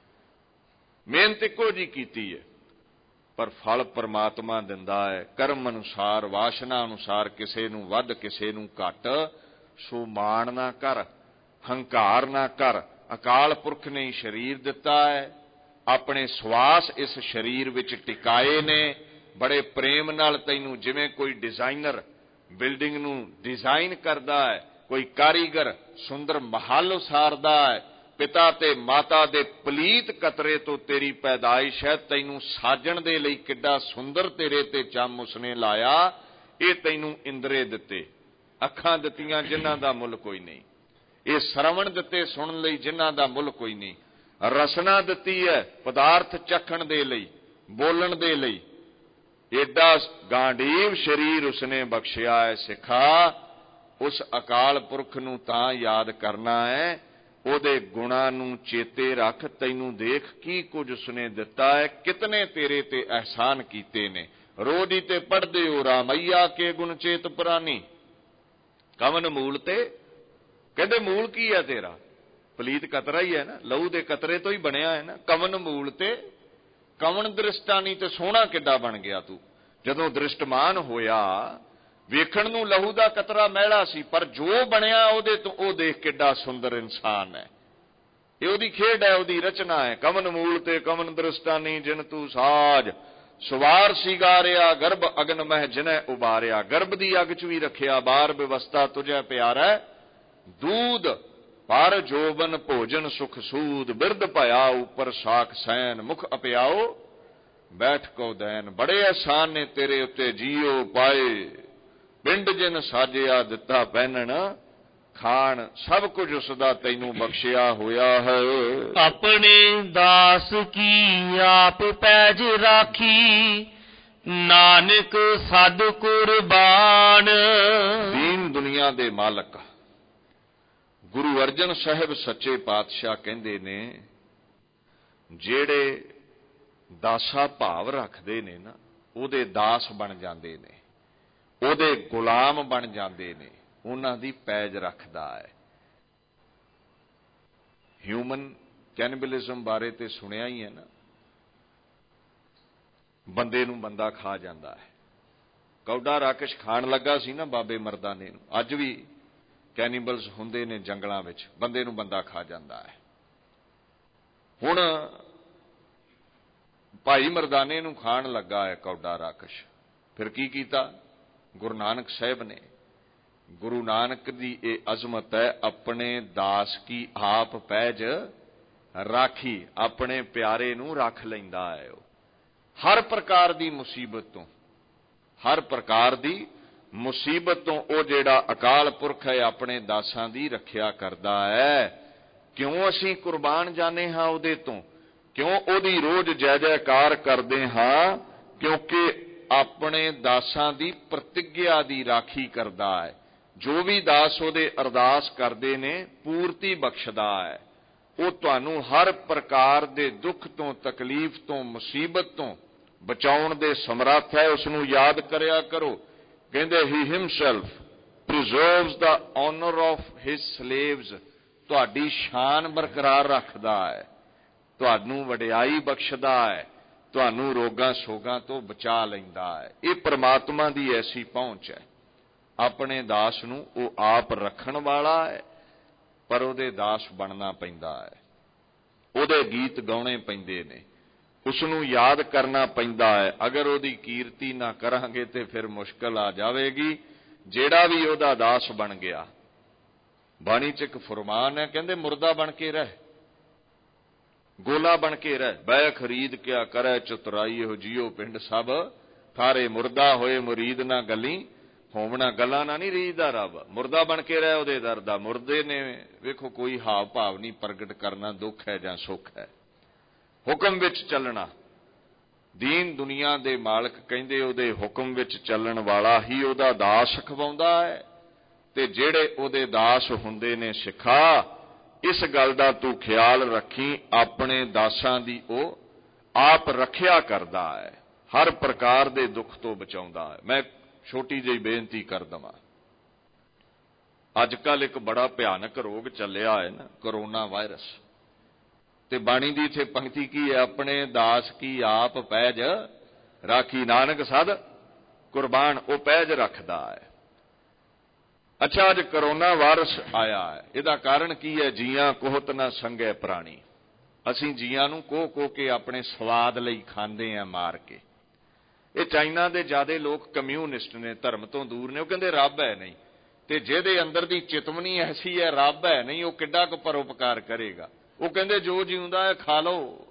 ਮਿਹਨਤ ਇੱਕੋ ਜੀ ਕੀਤੀ ਹੈ, ਪਰ ਫਲ ਪਰਮਾਤਮਾ ਦਿੰਦਾ ਹੈ ਕਰਮ ਅਨੁਸਾਰ, ਵਾਸ਼ਨਾ ਅਨੁਸਾਰ, ਕਿਸੇ ਨੂੰ ਵੱਧ, ਕਿਸੇ ਨੂੰ ਘੱਟ। ਸੋ ਮਾਣ ਨਾ ਕਰ, ਹੰਕਾਰ ਨਾ ਕਰ। ਅਕਾਲ ਪੁਰਖ ਨੇ ਹੀ ਸਰੀਰ ਦਿੱਤਾ ਹੈ, ਆਪਣੇ ਸਵਾਸ ਇਸ ਸਰੀਰ ਵਿੱਚ ਟਿਕਾਏ ਨੇ, ਬੜੇ ਪ੍ਰੇਮ ਨਾਲ ਤੈਨੂੰ, ਜਿਵੇਂ ਕੋਈ ਡਿਜ਼ਾਈਨਰ ਬਿਲਡਿੰਗ ਨੂੰ ਡਿਜ਼ਾਈਨ ਕਰਦਾ ਹੈ, ਕੋਈ ਕਾਰੀਗਰ ਸੁੰਦਰ ਮਹਲ ਉਸਾਰਦਾ ਹੈ, ਪਿਤਾ ਤੇ ਮਾਤਾ ਦੇ ਪਲੀਤ ਕਤਰੇ ਤੋਂ ਤੇਰੀ ਪੈਦਾਇਸ਼ ਹੈ, ਤੈਨੂੰ ਸਾਜਣ ਦੇ ਲਈ ਕਿੱਡਾ ਸੁੰਦਰ ਤੇਰੇ ਤੇ ਚੰਮ ਉਸਨੇ ਲਾਇਆ। ਇਹ ਤੈਨੂੰ ਇੰਦਰੇ ਦਿੱਤੇ, ਅੱਖਾਂ ਦਿੱਤੀਆਂ ਜਿਨ੍ਹਾਂ ਦਾ ਮੁੱਲ ਕੋਈ ਨਹੀਂ, ਇਹ ਸਰਵਣ ਦਿੱਤੇ ਸੁਣਨ ਲਈ ਜਿਨ੍ਹਾਂ ਦਾ ਮੁੱਲ ਕੋਈ ਨਹੀਂ, ਰਸਨਾ ਦਿੱਤੀ ਹੈ ਪਦਾਰਥ ਚੱਖਣ ਦੇ ਲਈ, ਬੋਲਣ ਦੇ ਲਈ। ਏਡਾ ਗਾਂਡੀਵ ਸਰੀਰ ਉਸਨੇ ਬਖਸ਼ਿਆ ਹੈ। ਸਿੱਖਾ, ਉਸ ਅਕਾਲ ਪੁਰਖ ਨੂੰ ਤਾਂ ਯਾਦ ਕਰਨਾ ਹੈ, ਉਹਦੇ ਗੁਣਾਂ ਨੂੰ ਚੇਤੇ ਰੱਖ। ਤੈਨੂੰ ਦੇਖ ਕੀ ਕੁਝ ਉਸਨੇ ਦਿੱਤਾ ਹੈ, ਕਿਤਨੇ ਤੇਰੇ ਤੇ ਅਹਿਸਾਨ ਕੀਤੇ ਨੇ। ਰੋਜ਼ ਹੀ ਤੇ ਪੜ੍ਹਦੇ ਹੋ ਰਾਮਈਆ ਕੇ ਗੁਣ ਚੇਤ ਪੁਰਾਨੀ, ਕਵਨ ਮੂਲ ਤੇ, ਕਹਿੰਦੇ ਮੂਲ ਕੀ ਹੈ ਤੇਰਾ? ਪਲੀਤ ਕਤਰਾ ਹੀ ਹੈ ਨਾ, ਲਹੂ ਦੇ ਕਤਰੇ ਤੋਂ ਹੀ ਬਣਿਆ ਹੈ ਨਾ। ਕਵਨ ਮੂਲ ਤੇ, ਕਵਨ ਦ੍ਰਿਸ਼ਟਾਨੀ, ਤੇ ਸੋਹਣਾ ਕਿੱਡਾ ਬਣ ਗਿਆ ਤੂੰ। ਜਦੋਂ ਦ੍ਰਿਸ਼ਟਮਾਨ ਹੋਇਆ, ਵੇਖਣ ਨੂੰ ਲਹੂ ਦਾ ਕਤਰਾ ਮਹਿਲਾ ਸੀ, ਪਰ ਜੋ ਬਣਿਆ ਉਹਦੇ ਤੋਂ ਉਹ ਦੇਖ ਕਿੱਡਾ ਸੁੰਦਰ ਇਨਸਾਨ ਹੈ। ਇਹ ਉਹਦੀ ਖੇਡ ਹੈ, ਉਹਦੀ ਰਚਨਾ ਹੈ। ਕਵਨ ਮੂਲ ਤੇ ਕਵਨ ਦ੍ਰਿਸ਼ਟਾਨੀ, ਜਿਨ ਤੂੰ ਸਾਜ ਸੁਵਾਰ ਸਿਗਾਰਿਆ, ਗਰਭ ਅਗਨ ਮਹਿ ਜਿਨੈ ਉਬਾਰਿਆ। ਗਰਭ ਦੀ ਅੱਗ 'ਚ ਵੀ ਰੱਖਿਆ, ਬਾਰ ਵਿਵਸਥਾ ਤੁਝੈ ਪਿਆਰੈ, ਦੂਧ ਪਰ ਜੋਬਨ ਭੋਜਨ ਸੁਖ ਸੂਦ। ਬਿਰਧ ਭਇਆ ਉਪਰ ਸਾਖ ਸੈਨ, ਮੁਖ ਅਪਿਆਓ ਬੈਠ ਕੋ ਦੈਨ। ਬੜੇ ਅਹਿਸਾਨ ਨੇ ਤੇਰੇ ਉੱਤੇ ਜੀਓ ਪਾਏ, ਪਿੰਡ ਜਿਨ ਸਾਜਿਆ ਦਿੱਤਾ ਪਹਿਨਣ ਖਾਣ। ਸਭ ਕੁਝ ਉਸਦਾ ਤੈਨੂੰ ਬਖਸ਼ਿਆ ਹੋਇਆ ਹੈ। ਆਪਣੇ ਦਾਸ ਕੀ ਆਪ ਪੈਜ ਰਾਖੀ, ਨਾਨਕ ਸਦ ਕੁਰਬਾਨ। ਦੀਨ ਦੁਨੀਆ ਦੇ ਮਾਲਕ ਗੁਰੂ ਅਰਜਨ ਸਾਹਿਬ ਸੱਚੇ ਪਾਤਸ਼ਾਹ ਕਹਿੰਦੇ ਨੇ, ਜਿਹੜੇ ਦਾਸਾ ਭਾਵ ਰੱਖਦੇ ਨੇ ਨਾ, ਉਹਦੇ ਦਾਸ ਬਣ ਜਾਂਦੇ ਨੇ, ਉਹਦੇ ਗੁਲਾਮ ਬਣ ਜਾਂਦੇ ਨੇ, ਉਹਨਾਂ ਦੀ ਪੈਜ ਰੱਖਦਾ ਹੈ। ਹਿਊਮਨ ਕੈਨਿਬਲਿਜ਼ਮ ਬਾਰੇ ਤੇ ਸੁਣਿਆ ਹੀ ਹੈ ਨਾ, ਬੰਦੇ ਨੂੰ ਬੰਦਾ ਖਾ ਜਾਂਦਾ ਹੈ। ਕੌਡਾ ਰਾਕਸ਼ ਖਾਣ ਲੱਗਾ ਸੀ ਨਾ ਬਾਬੇ ਮਰਦਾਨੇ ਨੂੰ। ਅੱਜ ਵੀ ਕੈਨੀਬਲਸ ਹੁੰਦੇ ਨੇ ਜੰਗਲਾਂ ਵਿੱਚ, ਬੰਦੇ ਨੂੰ ਬੰਦਾ ਖਾ ਜਾਂਦਾ ਹੈ। ਹੁਣ ਭਾਈ ਮਰਦਾਨੇ ਨੂੰ ਖਾਣ ਲੱਗਾ ਹੈ ਕੌਡਾ ਰਾਕਸ਼। ਫਿਰ ਕੀ ਕੀਤਾ ਗੁਰੂ ਨਾਨਕ ਸਾਹਿਬ ਨੇ? ਗੁਰੂ ਨਾਨਕ ਦੀ ਇਹ ਅਜ਼ਮਤ ਹੈ, ਆਪਣੇ ਦਾਸ ਕੀ ਆਪ ਪੈਜ ਰਾਖੀ। ਆਪਣੇ ਪਿਆਰੇ ਨੂੰ ਰੱਖ ਲੈਂਦਾ ਹੈ ਉਹ ਹਰ ਪ੍ਰਕਾਰ ਦੀ ਮੁਸੀਬਤ ਤੋਂ, ਹਰ ਪ੍ਰਕਾਰ ਦੀ ਮੁਸੀਬਤ ਤੋਂ। ਉਹ ਜਿਹੜਾ ਅਕਾਲ ਪੁਰਖ ਹੈ, ਆਪਣੇ ਦਾਸਾਂ ਦੀ ਰੱਖਿਆ ਕਰਦਾ ਹੈ। ਕਿਉਂ ਅਸੀਂ ਕੁਰਬਾਨ ਜਾਣੇ ਹਾਂ ਉਹਦੇ ਤੋਂ? ਕਿਉਂ ਉਹਦੀ ਰੋਜ਼ ਜੈ ਜੈਕਾਰ ਕਰਦੇ ਹਾਂ? ਕਿਉਂਕਿ ਆਪਣੇ ਦਾਸਾਂ ਦੀ ਪ੍ਰਤਿਗਿਆ ਦੀ ਰਾਖੀ ਕਰਦਾ ਹੈ। ਜੋ ਵੀ ਦਾਸ ਉਹਦੇ ਅਰਦਾਸ ਕਰਦੇ ਨੇ, ਪੂਰਤੀ ਬਖਸ਼ਦਾ ਹੈ। ਉਹ ਤੁਹਾਨੂੰ ਹਰ ਪ੍ਰਕਾਰ ਦੇ ਦੁੱਖ ਤੋਂ, ਤਕਲੀਫ ਤੋਂ, ਮੁਸੀਬਤ ਤੋਂ ਬਚਾਉਣ ਦੇ ਸਮਰੱਥ ਹੈ। ਉਸ ਨੂੰ ਯਾਦ ਕਰਿਆ ਕਰੋ। ਕਹਿੰਦੇ he himself preserves the honour of his slaves, ਤੁਹਾਡੀ ਸ਼ਾਨ ਬਰਕਰਾਰ ਰੱਖਦਾ ਹੈ, ਤੁਹਾਨੂੰ ਵਡਿਆਈ ਬਖਸ਼ਦਾ ਹੈ, ਤੁਹਾਨੂੰ ਰੋਗਾਂ ਸੋਗਾਂ ਤੋਂ ਬਚਾ ਲੈਂਦਾ ਹੈ। ਇਹ ਪ੍ਰਮਾਤਮਾ ਦੀ ਐਸੀ ਪਹੁੰਚ ਹੈ। ਆਪਣੇ ਦਾਸ ਨੂੰ ਉਹ ਆਪ ਰੱਖਣ ਵਾਲਾ ਹੈ, ਪਰ ਉਹਦੇ ਦਾਸ ਬਣਨਾ ਪੈਂਦਾ ਹੈ, ਉਹਦੇ ਗੀਤ ਗਾਉਣੇ ਪੈਂਦੇ ਨੇ, ਉਸ ਨੂੰ ਯਾਦ ਕਰਨਾ ਪੈਂਦਾ ਹੈ। ਅਗਰ ਉਹਦੀ ਕੀਰਤੀ ਨਾ ਕਰਾਂਗੇ ਤੇ ਫਿਰ ਮੁਸ਼ਕਲ ਆ ਜਾਵੇਗੀ। ਜਿਹੜਾ ਵੀ ਉਹਦਾ ਦਾਸ ਬਣ ਗਿਆ, ਬਾਣੀ 'ਚ ਇੱਕ ਫਰਮਾਨ ਹੈ, ਕਹਿੰਦੇ ਮੁਰਦਾ ਬਣ ਕੇ ਰਹਿ, ਗੋਲਾ ਬਣ ਕੇ ਰਹਿ, ਬੈ ਖਰੀਦ ਕਿਆ ਕਰੈ ਚਤੁਰਾਈ, ਇਹੋ ਜੀਓ ਪਿੰਡ ਸਭ ਥਾਰੇ ਮੁਰਦਾ ਹੋਏ ਮੁਰੀਦ ਨਾ ਗੱਲੀ, ਹੋਵਣਾ ਗੱਲਾਂ ਨਾ ਨਹੀਂ ਰੀਝਦਾ ਰੱਬ। ਮੁਰਦਾ ਬਣ ਕੇ ਰਹਿ ਉਹਦੇ ਦਰ ਦਾ। ਮੁਰਦੇ ਨੇ ਵੇਖੋ ਕੋਈ ਹਾਵ ਭਾਵ ਨਹੀਂ ਪ੍ਰਗਟ ਕਰਨਾ, ਦੁੱਖ ਹੈ ਜਾਂ ਸੁੱਖ ਹੈ, ਹੁਕਮ ਵਿੱਚ ਚੱਲਣਾ। ਦੀਨ ਦੁਨੀਆ ਦੇ ਮਾਲਕ ਕਹਿੰਦੇ ਉਹਦੇ ਹੁਕਮ ਵਿੱਚ ਚੱਲਣ ਵਾਲਾ ਹੀ ਉਹਦਾ ਦਾਸ ਅਖਵਾਉਂਦਾ ਹੈ। ਤੇ ਜਿਹੜੇ ਉਹਦੇ ਦਾਸ ਹੁੰਦੇ ਨੇ ਸਿੱਖਾ, ਇਸ ਗੱਲ ਦਾ ਤੂੰ ਖਿਆਲ ਰੱਖੀ, ਆਪਣੇ ਦਾਸਾਂ ਦੀ ਉਹ ਆਪ ਰੱਖਿਆ ਕਰਦਾ ਹੈ, ਹਰ ਪ੍ਰਕਾਰ ਦੇ ਦੁੱਖ ਤੋਂ ਬਚਾਉਂਦਾ ਹੈ। ਮੈਂ ਛੋਟੀ ਜਿਹੀ ਬੇਨਤੀ ਕਰ ਦਵਾਂ, ਅੱਜ ਕੱਲ ਇੱਕ ਬੜਾ ਭਿਆਨਕ ਰੋਗ ਚੱਲਿਆ ਹੈ ਨਾ, ਕਰੋਨਾ ਵਾਇਰਸ। ਤੇ ਬਾਣੀ ਦੀ ਇੱਥੇ ਪੰਕਤੀ ਕੀ ਹੈ? ਆਪਣੇ ਦਾਸ ਕੀ ਆਪ ਪੈਜ ਰਾਖੀ, ਨਾਨਕ ਸਦ ਕੁਰਬਾਨ, ਉਹ ਪੈਜ ਰੱਖਦਾ ਹੈ। ਅੱਛਾ, ਅੱਜ ਕਰੋਨਾ ਵਾਇਰਸ ਆਇਆ ਹੈ, ਇਹਦਾ ਕਾਰਨ ਕੀ ਹੈ? ਜੀਆਂ ਕੋਹਤ ਨਾ ਸੰਗੈ ਪ੍ਰਾਣੀ। ਅਸੀਂ ਜੀਆਂ ਨੂੰ ਕੋਹ ਕੇ ਆਪਣੇ ਸਵਾਦ ਲਈ ਖਾਂਦੇ ਆ ਮਾਰ ਕੇ। ਇਹ ਚਾਈਨਾ ਦੇ ਜ਼ਿਆਦੇ ਲੋਕ ਕਮਿਊਨਿਸਟ ਨੇ, ਧਰਮ ਤੋਂ ਦੂਰ ਨੇ, ਉਹ ਕਹਿੰਦੇ ਰੱਬ ਹੈ ਨਹੀਂ, ਤੇ ਜਿਹਦੇ ਅੰਦਰ ਦੀ ਚਿਤਵਨੀ ਐਸੀ ਹੈ ਰੱਬ ਹੈ ਨਹੀਂ, ਉਹ ਕਿੱਡਾ ਕੁ ਪਰਉਪਕਾਰ ਕਰੇਗਾ। ਉਹ ਕਹਿੰਦੇ ਜੋ ਜਿਉਂਦਾ ਹੈ ਖਾ ਲਓ।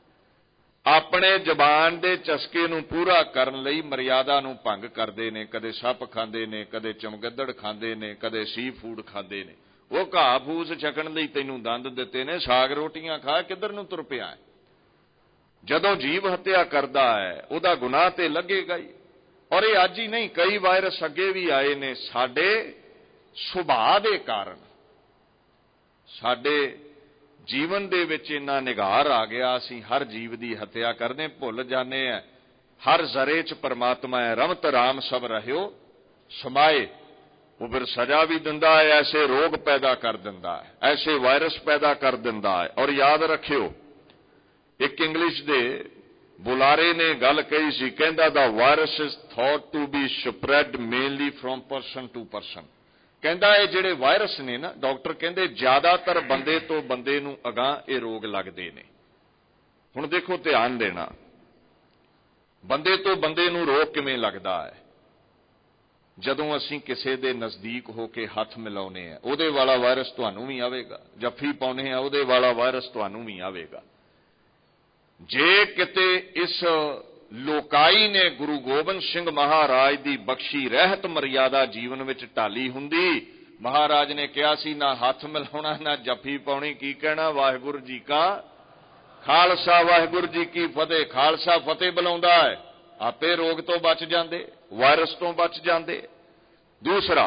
ਆਪਣੇ ਜ਼ਬਾਨ ਦੇ ਚਸਕੇ ਨੂੰ ਪੂਰਾ ਕਰਨ ਲਈ ਮਰਿਆਦਾ ਨੂੰ ਭੰਗ ਕਰਦੇ ਨੇ, ਕਦੇ ਸੱਪ ਖਾਂਦੇ ਨੇ, ਕਦੇ ਚਮਗੱਦੜ ਖਾਂਦੇ ਨੇ, ਕਦੇ ਸੀ ਫੂਡ ਖਾਂਦੇ ਨੇ। ਉਹ ਘਾਹ ਫੂਸ ਛਕਣ ਲਈ ਤੈਨੂੰ ਦੰਦ ਦਿੱਤੇ ਨੇ, ਸਾਗ ਰੋਟੀਆਂ ਖਾ, ਕਿੱਧਰ ਨੂੰ ਤੁਰ ਪਿਆ ਹੈ? ਜਦੋਂ ਜੀਵ ਹੱਤਿਆ ਕਰਦਾ ਹੈ ਉਹਦਾ ਗੁਨਾਹ ਤੇ ਲੱਗੇਗਾ ਹੀ। ਔਰ ਇਹ ਅੱਜ ਹੀ ਨਹੀਂ, ਕਈ ਵਾਇਰਸ ਅੱਗੇ ਵੀ ਆਏ ਨੇ। ਸਾਡੇ ਸੁਭਾਅ ਦੇ ਕਾਰਨ, ਸਾਡੇ ਜੀਵਨ ਦੇ ਵਿੱਚ ਇੰਨਾ ਨਿਗਾਰ ਆ ਗਿਆ, ਅਸੀਂ ਹਰ ਜੀਵ ਦੀ ਹੱਤਿਆ ਕਰਦੇ, ਭੁੱਲ ਜਾਂਦੇ ਆ ਹਰ ਜ਼ਰੇ 'ਚ ਪਰਮਾਤਮਾ ਹੈ। ਰਮਤ ਰਾਮ ਸਭ ਰਹਿਓ ਸਮਾਏ। ਉਹ ਫਿਰ ਸਜ਼ਾ ਵੀ ਦਿੰਦਾ ਹੈ, ਐਸੇ ਰੋਗ ਪੈਦਾ ਕਰ ਦਿੰਦਾ ਹੈ, ਐਸੇ ਵਾਇਰਸ ਪੈਦਾ ਕਰ ਦਿੰਦਾ ਹੈ। ਔਰ ਯਾਦ ਰੱਖਿਓ, ਇੱਕ ਇੰਗਲਿਸ਼ ਦੇ ਬੁਲਾਰੇ ਨੇ ਗੱਲ ਕਹੀ ਸੀ, ਕਹਿੰਦਾ the virus is thought to be spread mainly from person to person. ਕਹਿੰਦਾ ਇਹ ਜਿਹੜੇ ਵਾਇਰਸ ਨੇ ਨਾ, ਡਾਕਟਰ ਕਹਿੰਦੇ ਜ਼ਿਆਦਾਤਰ ਬੰਦੇ ਤੋਂ ਬੰਦੇ ਨੂੰ ਅਗਾਂਹ ਇਹ ਰੋਗ ਲੱਗਦੇ ਨੇ। ਹੁਣ ਦੇਖੋ, ਧਿਆਨ ਦੇਣਾ, ਬੰਦੇ ਤੋਂ ਬੰਦੇ ਨੂੰ ਰੋਗ ਕਿਵੇਂ ਲੱਗਦਾ ਹੈ? ਜਦੋਂ ਅਸੀਂ ਕਿਸੇ ਦੇ ਨਜ਼ਦੀਕ ਹੋ ਕੇ ਹੱਥ ਮਿਲਾਉਂਦੇ ਆ, ਉਹਦੇ ਵਾਲਾ ਵਾਇਰਸ ਤੁਹਾਨੂੰ ਵੀ ਆਵੇਗਾ। ਜੱਫੀ ਪਾਉਂਦੇ ਆ, ਉਹਦੇ ਵਾਲਾ ਵਾਇਰਸ ਤੁਹਾਨੂੰ ਵੀ ਆਵੇਗਾ। ਜੇ ਕਿਤੇ ਇਸ ਲੋਕਾਈ ਨੇ ਗੁਰੂ ਗੋਬਿੰਦ ਸਿੰਘ ਮਹਾਰਾਜ ਦੀ ਬਖਸ਼ੀ ਰਹਿਤ ਮਰਿਆਦਾ ਜੀਵਨ ਵਿੱਚ ਢਾਲੀ ਹੁੰਦੀ, ਮਹਾਰਾਜ ਨੇ ਕਿਹਾ ਸੀ ਨਾ ਹੱਥ ਮਿਲਾਉਣਾ ਨਾ ਜੱਫੀ ਪਾਉਣੀ, ਕੀ ਕਹਿਣਾ? ਵਾਹਿਗੁਰੂ ਜੀ ਕਾ ਖਾਲਸਾ ਵਾਹਿਗੁਰੂ ਜੀ ਕੀ ਫਤਿਹ। ਖਾਲਸਾ ਫਤਿਹ ਬੁਲਾਉਂਦਾ ਹੈ, ਆਪੇ ਰੋਗ ਤੋਂ ਬਚ ਜਾਂਦੇ, ਵਾਇਰਸ ਤੋਂ ਬਚ ਜਾਂਦੇ। ਦੂਸਰਾ,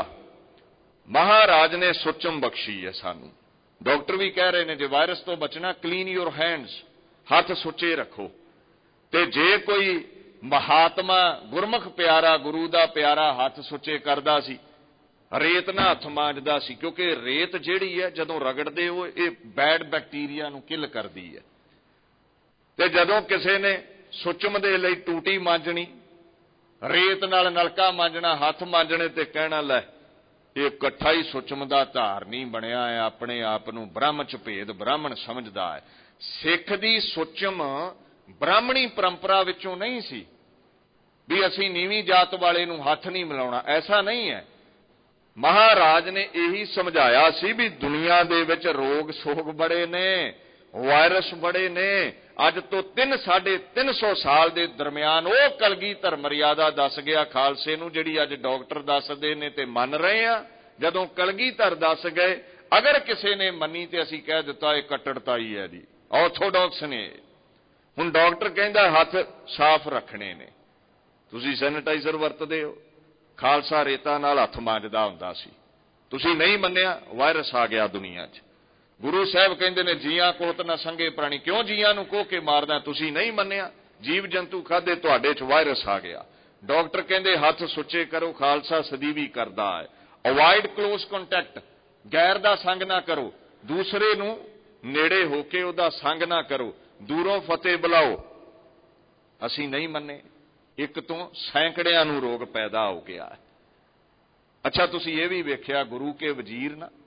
ਮਹਾਰਾਜ ਨੇ ਸੁਚਮ ਬਖਸ਼ੀ ਹੈ ਸਾਨੂੰ। ਡਾਕਟਰ ਵੀ ਕਹਿ ਰਹੇ ਨੇ ਜੇ ਵਾਇਰਸ ਤੋਂ ਬਚਣਾ, ਕਲੀਨ ਯੂਰ ਹੈਂਡਸ, ਹੱਥ ਸੁੱਚੇ ਰੱਖੋ। ਤੇ ਜੇ ਕੋਈ ਮਹਾਤਮਾ ਗੁਰਮੁਖ ਪਿਆਰਾ, ਗੁਰੂ ਦਾ ਪਿਆਰਾ ਹੱਥ ਸੁੱਚੇ ਕਰਦਾ ਸੀ, ਰੇਤ ਨਾਲ ਹੱਥ ਮਾਂਜਦਾ ਸੀ, ਕਿਉਂਕਿ ਰੇਤ ਜਿਹੜੀ ਹੈ ਜਦੋਂ ਰਗੜਦੇ ਹੋ ਇਹ ਬੈਡ ਬੈਕਟੀਰੀਆ ਨੂੰ ਕਿਲ ਕਰਦੀ ਹੈ। ਤੇ ਜਦੋਂ ਕਿਸੇ ਨੇ ਸੁਚਮ ਦੇ ਲਈ ਟੂਟੀ ਮਾਂਜਣੀ, ਰੇਤ ਨਾਲ ਨਲਕਾ ਮਾਂਜਣਾ, ਹੱਥ ਮਾਂਜਣੇ, ਤੇ ਕਹਿਣਾ ਲੈ ਇਹ ਇਕੱਠਾ ਹੀ ਸੁਚਮ ਦਾ ਧਾਰਨੀ ਬਣਿਆ ਹੈ, ਆਪਣੇ ਆਪ ਨੂੰ ਬ੍ਰਹਮ ਚ ਭੇਦ ਬ੍ਰਾਹਮਣ ਸਮਝਦਾ ਹੈ। ਸਿੱਖ ਦੀ ਸੁਚਮ ਬ੍ਰਾਹਮਣੀ ਪਰੰਪਰਾ ਵਿੱਚੋਂ ਨਹੀਂ ਸੀ ਵੀ ਅਸੀਂ ਨੀਵੀਂ ਜਾਤ ਵਾਲੇ ਨੂੰ ਹੱਥ ਨਹੀਂ ਮਿਲਾਉਣਾ, ਐਸਾ ਨਹੀਂ ਹੈ। ਮਹਾਰਾਜ ਨੇ ਇਹੀ ਸਮਝਾਇਆ ਸੀ ਵੀ ਦੁਨੀਆ ਦੇ ਵਿੱਚ ਰੋਗ ਸੋਗ ਬੜੇ ਨੇ, ਵਾਇਰਸ ਬੜੇ ਨੇ। ਅੱਜ ਤੋਂ 350 ਸਾਲ ਦੇ ਦਰਮਿਆਨ ਉਹ ਕਲਗੀਧਰ ਮਰਿਆਦਾ ਦੱਸ ਗਿਆ ਖਾਲਸੇ ਨੂੰ, ਜਿਹੜੀ ਅੱਜ ਡਾਕਟਰ ਦੱਸਦੇ ਨੇ ਤੇ ਮੰਨ ਰਹੇ ਆ। ਜਦੋਂ ਕਲਗੀਧਰ ਦੱਸ ਗਏ, ਅਗਰ ਕਿਸੇ ਨੇ ਮੰਨੀ ਤੇ ਅਸੀਂ ਕਹਿ ਦਿੱਤਾ ਇਹ ਕੱਟੜਤਾਈ ਹੈ ਜੀ, ਆਰਥੋਡਾਕਸ ਨੇ। ਹੁਣ ਡਾਕਟਰ ਕਹਿੰਦਾ ਹੱਥ ਸਾਫ਼ ਰੱਖਣੇ ਨੇ, ਤੁਸੀਂ ਸੈਨੀਟਾਈਜ਼ਰ ਵਰਤਦੇ ਹੋ, ਖਾਲਸਾ ਰੇਤਾ ਨਾਲ ਹੱਥ ਮਾਂਜਦਾ ਹੁੰਦਾ ਸੀ, ਤੁਸੀਂ ਨਹੀਂ ਮੰਨਿਆ, ਵਾਇਰਸ ਆ ਗਿਆ ਦੁਨੀਆ 'ਚ। ਗੁਰੂ ਸਾਹਿਬ ਕਹਿੰਦੇ ਨੇ ਜੀਆਂ ਕੋਹਤ ਨਾ ਸੰਗੇ ਪ੍ਰਾਣੀ, ਕਿਉਂ ਜੀਆਂ ਨੂੰ ਕੋਹ ਕੇ ਮਾਰਦਾ? ਤੁਸੀਂ ਨਹੀਂ ਮੰਨਿਆ, ਜੀਵ ਜੰਤੂ ਖਾਦੇ, ਤੁਹਾਡੇ 'ਚ ਵਾਇਰਸ ਆ ਗਿਆ। ਡਾਕਟਰ ਕਹਿੰਦੇ ਹੱਥ ਸੁੱਚੇ ਕਰੋ, ਖਾਲਸਾ ਸਦੀਵੀ ਕਰਦਾ ਹੈ। ਅਵਾਇਡ ਕਲੋਜ਼ ਕੰਟੈਕਟ, ਗੈਰ ਦਾ ਸੰਗ ਨਾ ਕਰੋ, ਦੂਸਰੇ ਨੂੰ ਨੇੜੇ ਹੋ ਕੇ ਉਹਦਾ ਸੰਗ ਨਾ ਕਰੋ, ਦੂਰੋਂ ਫਤਿਹ ਬੁਲਾਓ। ਅਸੀਂ ਨਹੀਂ ਮੰਨੇ, ਇੱਕ ਤੋਂ ਸੈਂਕੜਿਆਂ ਨੂੰ ਰੋਗ ਪੈਦਾ ਹੋ ਗਿਆ। ਅੱਛਾ, ਤੁਸੀਂ ਇਹ ਵੀ ਵੇਖਿਆ ਗੁਰੂ ਕੇ ਵਜ਼ੀਰ ਨਾ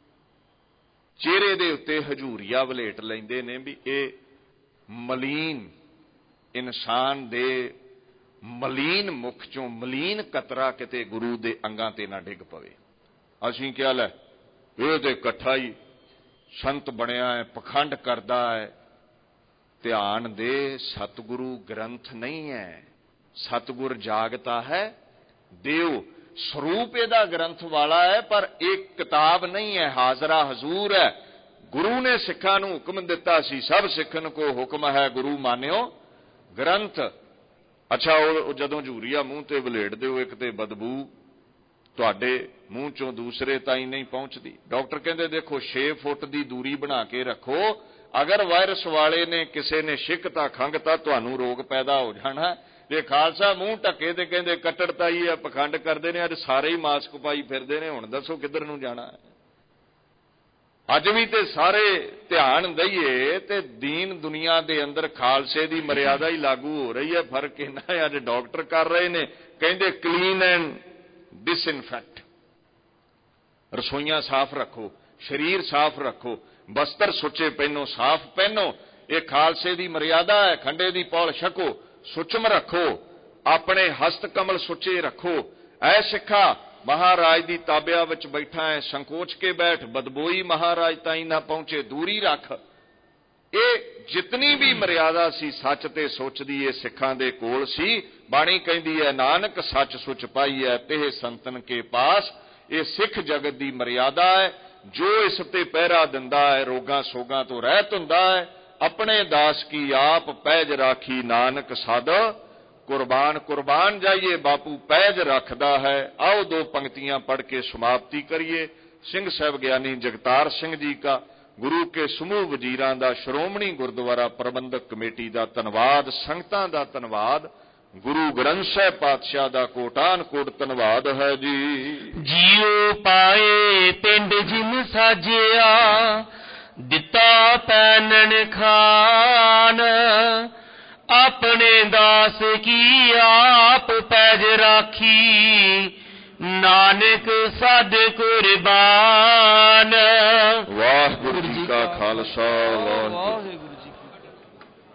ਚਿਹਰੇ ਦੇ ਉੱਤੇ ਹਜੂਰੀਆ ਵਲੇਟ ਲੈਂਦੇ ਨੇ ਵੀ ਇਹ ਮਲੀਨ ਇਨਸਾਨ ਦੇ ਮਲੀਨ ਮੁਖ ਚੋਂ ਮਲੀਨ ਕਤਰਾ ਕਿਤੇ ਗੁਰੂ ਦੇ ਅੰਗਾਂ ਤੇ ਨਾ ਡਿੱਗ ਪਵੇ। ਅਸੀਂ ਕਿਹਾ ਲੈ ਇਹ ਤੇ ਇਕੱਠਾ ਹੀ ਸੰਤ ਬਣਿਆ ਹੈ, ਪਖੰਡ ਕਰਦਾ ਹੈ। ਧਿਆਨ ਦੇ, ਸਤਿਗੁਰੂ ਗ੍ਰੰਥ ਨਹੀਂ ਹੈ, ਸਤਿਗੁਰ ਜਾਗਤਾ ਹੈ ਦੇਵ, ਸਰੂਪ ਇਹਦਾ ਗ੍ਰੰਥ ਵਾਲਾ ਹੈ, ਪਰ ਇੱਕ ਕਿਤਾਬ ਨਹੀਂ ਹੈ, ਹਾਜ਼ਰਾ ਹਜ਼ੂਰ ਹੈ। ਗੁਰੂ ਨੇ ਸਿੱਖਾਂ ਨੂੰ ਹੁਕਮ ਦਿੱਤਾ ਸੀ, ਸਭ ਸਿੱਖਨ ਕੋ ਹੁਕਮ ਹੈ ਗੁਰੂ ਮਾਨਿਓ ਗ੍ਰੰਥ। ਅੱਛਾ, ਉਹ ਜਦੋਂ ਹਜੂਰੀਆ ਮੂੰਹ ਤੇ ਵਲੇਟਦੇ ਹੋ, ਇੱਕ ਤੇ ਬਦਬੂ ਤੁਹਾਡੇ ਮੂੰਹ ਚੋਂ ਦੂਸਰੇ ਤਾਈਂ ਨਹੀਂ ਪਹੁੰਚਦੀ। ਡਾਕਟਰ ਕਹਿੰਦੇ ਦੇਖੋ 6 ਫੁੱਟ ਦੀ ਦੂਰੀ ਬਣਾ ਕੇ ਰੱਖੋ, ਅਗਰ ਵਾਇਰਸ ਵਾਲੇ ਨੇ ਕਿਸੇ ਨੇ ਛਿੱਕਤਾ ਖੰਘਤਾ ਤੁਹਾਨੂੰ ਰੋਗ ਪੈਦਾ ਹੋ ਜਾਣਾ। ਜੇ ਖਾਲਸਾ ਮੂੰਹ ਢੱਕੇ ਤੇ ਕਹਿੰਦੇ ਕੱਟੜਤਾ ਹੀ ਆ, ਪਖੰਡ ਕਰਦੇ ਨੇ, ਅੱਜ ਸਾਰੇ ਹੀ ਮਾਸਕ ਪਾਈ ਫਿਰਦੇ ਨੇ, ਹੁਣ ਦੱਸੋ ਕਿੱਧਰ ਨੂੰ ਜਾਣਾ ਹੈ। ਅੱਜ ਵੀ ਤੇ ਸਾਰੇ ਧਿਆਨ ਦਈਏ ਤੇ ਦੀਨ ਦੁਨੀਆ ਦੇ ਅੰਦਰ ਖਾਲਸੇ ਦੀ ਮਰਿਆਦਾ ਹੀ ਲਾਗੂ ਹੋ ਰਹੀ ਹੈ। ਫਰਕ ਇਹਨਾਂ ਹੈ, ਅੱਜ ਡਾਕਟਰ ਕਰ ਰਹੇ ਨੇ, ਕਹਿੰਦੇ ਕਲੀਨ ਐਂਡ ਡਿਸਇਨਫੈਕਟ, ਰਸੋਈਆਂ ਸਾਫ਼ ਰੱਖੋ, ਸਰੀਰ ਸਾਫ਼ ਰੱਖੋ, ਬਸਤਰ ਸੁੱਚੇ ਪਹਿਨੋ, ਸਾਫ਼ ਪਹਿਨੋ। ਇਹ ਖਾਲਸੇ ਦੀ ਮਰਿਆਦਾ ਹੈ। ਖੰਡੇ ਦੀ ਪੌਲ ਛਕੋ, ਸੁਚਮ ਰੱਖੋ, ਆਪਣੇ ਹਸਤ ਕਮਲ ਸੁੱਚੇ ਰੱਖੋ। ਐ ਸਿੱਖਾ ਮਹਾਰਾਜ ਦੀ ਤਾਬਿਆ ਵਿੱਚ ਬੈਠਾ ਹੈ, ਸੰਕੋਚ ਕੇ ਬੈਠ, ਬਦਬੋਈ ਮਹਾਰਾਜ ਤਾਈਂ ਨਾ ਪਹੁੰਚੇ, ਦੂਰੀ ਰੱਖ। ਇਹ ਜਿਤਨੀ ਵੀ ਮਰਿਆਦਾ ਸੀ ਸੱਚ ਤੇ ਸੁੱਚ ਦੀ, ਇਹ ਸਿੱਖਾਂ ਦੇ ਕੋਲ ਸੀ। ਬਾਣੀ ਕਹਿੰਦੀ ਹੈ ਨਾਨਕ ਸੱਚ ਸੁੱਚ ਪਾਈਐ ਤੇ ਸੰਤਨ ਕੇ ਪਾਸ। ਇਹ ਸਿੱਖ ਜਗਤ ਦੀ ਮਰਿਆਦਾ ਹੈ। ਜੋ ਇਸ ਤੇ ਪਹਿਰਾ ਦਿੰਦਾ ਹੈ ਰੋਗਾਂ ਸੋਗਾਂ ਤੋਂ ਰਹਿਤ ਹੁੰਦਾ ਹੈ। ਆਪਣੇ ਦਾਸ ਕੀ ਆਪ ਪੈਜ ਰਾਖੀ, ਨਾਨਕ ਸਦ ਕੁਰਬਾਨ। ਕੁਰਬਾਨ ਜਾਈਏ, ਬਾਪੂ ਪੈਜ ਰੱਖਦਾ ਹੈ। ਆਓ 2 ਪੰਕਤੀਆਂ ਪੜ੍ਹ ਕੇ ਸਮਾਪਤੀ ਕਰੀਏ। ਸਿੰਘ ਸਾਹਿਬ ਗਿਆਨੀ ਜਗਤਾਰ ਸਿੰਘ ਜੀ ਕਾ, ਗੁਰੂ ਕੇ ਸਮੂਹ ਵਜ਼ੀਰਾਂ ਦਾ, ਸ਼੍ਰੋਮਣੀ ਗੁਰਦੁਆਰਾ ਪ੍ਰਬੰਧਕ ਕਮੇਟੀ ਦਾ ਧੰਨਵਾਦ, ਸੰਗਤਾਂ ਦਾ ਧੰਨਵਾਦ, ਗੁਰੂ ਗ੍ਰੰਥ ਸਾਹਿਬ ਪਾਤਸ਼ਾਹ ਦਾ ਕੋਟਾਨ ਕੋਟ ਧੰਨਵਾਦ ਹੈ ਜੀ। ਜੀਉ ਪਾਏ ਪਿੰਡ ਜਿਨ ਸਾਜਿਆ, ਦਿੱਤਾ ਪੈਨਣ ਖਾਨ, ਆਪਣੇ ਦਾਸ ਕੀ ਆਪ ਪੈਜ ਰਾਖੀ, ਨਾਨਕ ਸਦ ਕੁਰਬਾਨ। ਵਾਹਿਗੁਰੂ ਜੀ ਕਾ ਖਾਲਸਾ, ਵਾਹਿਗੁਰੂ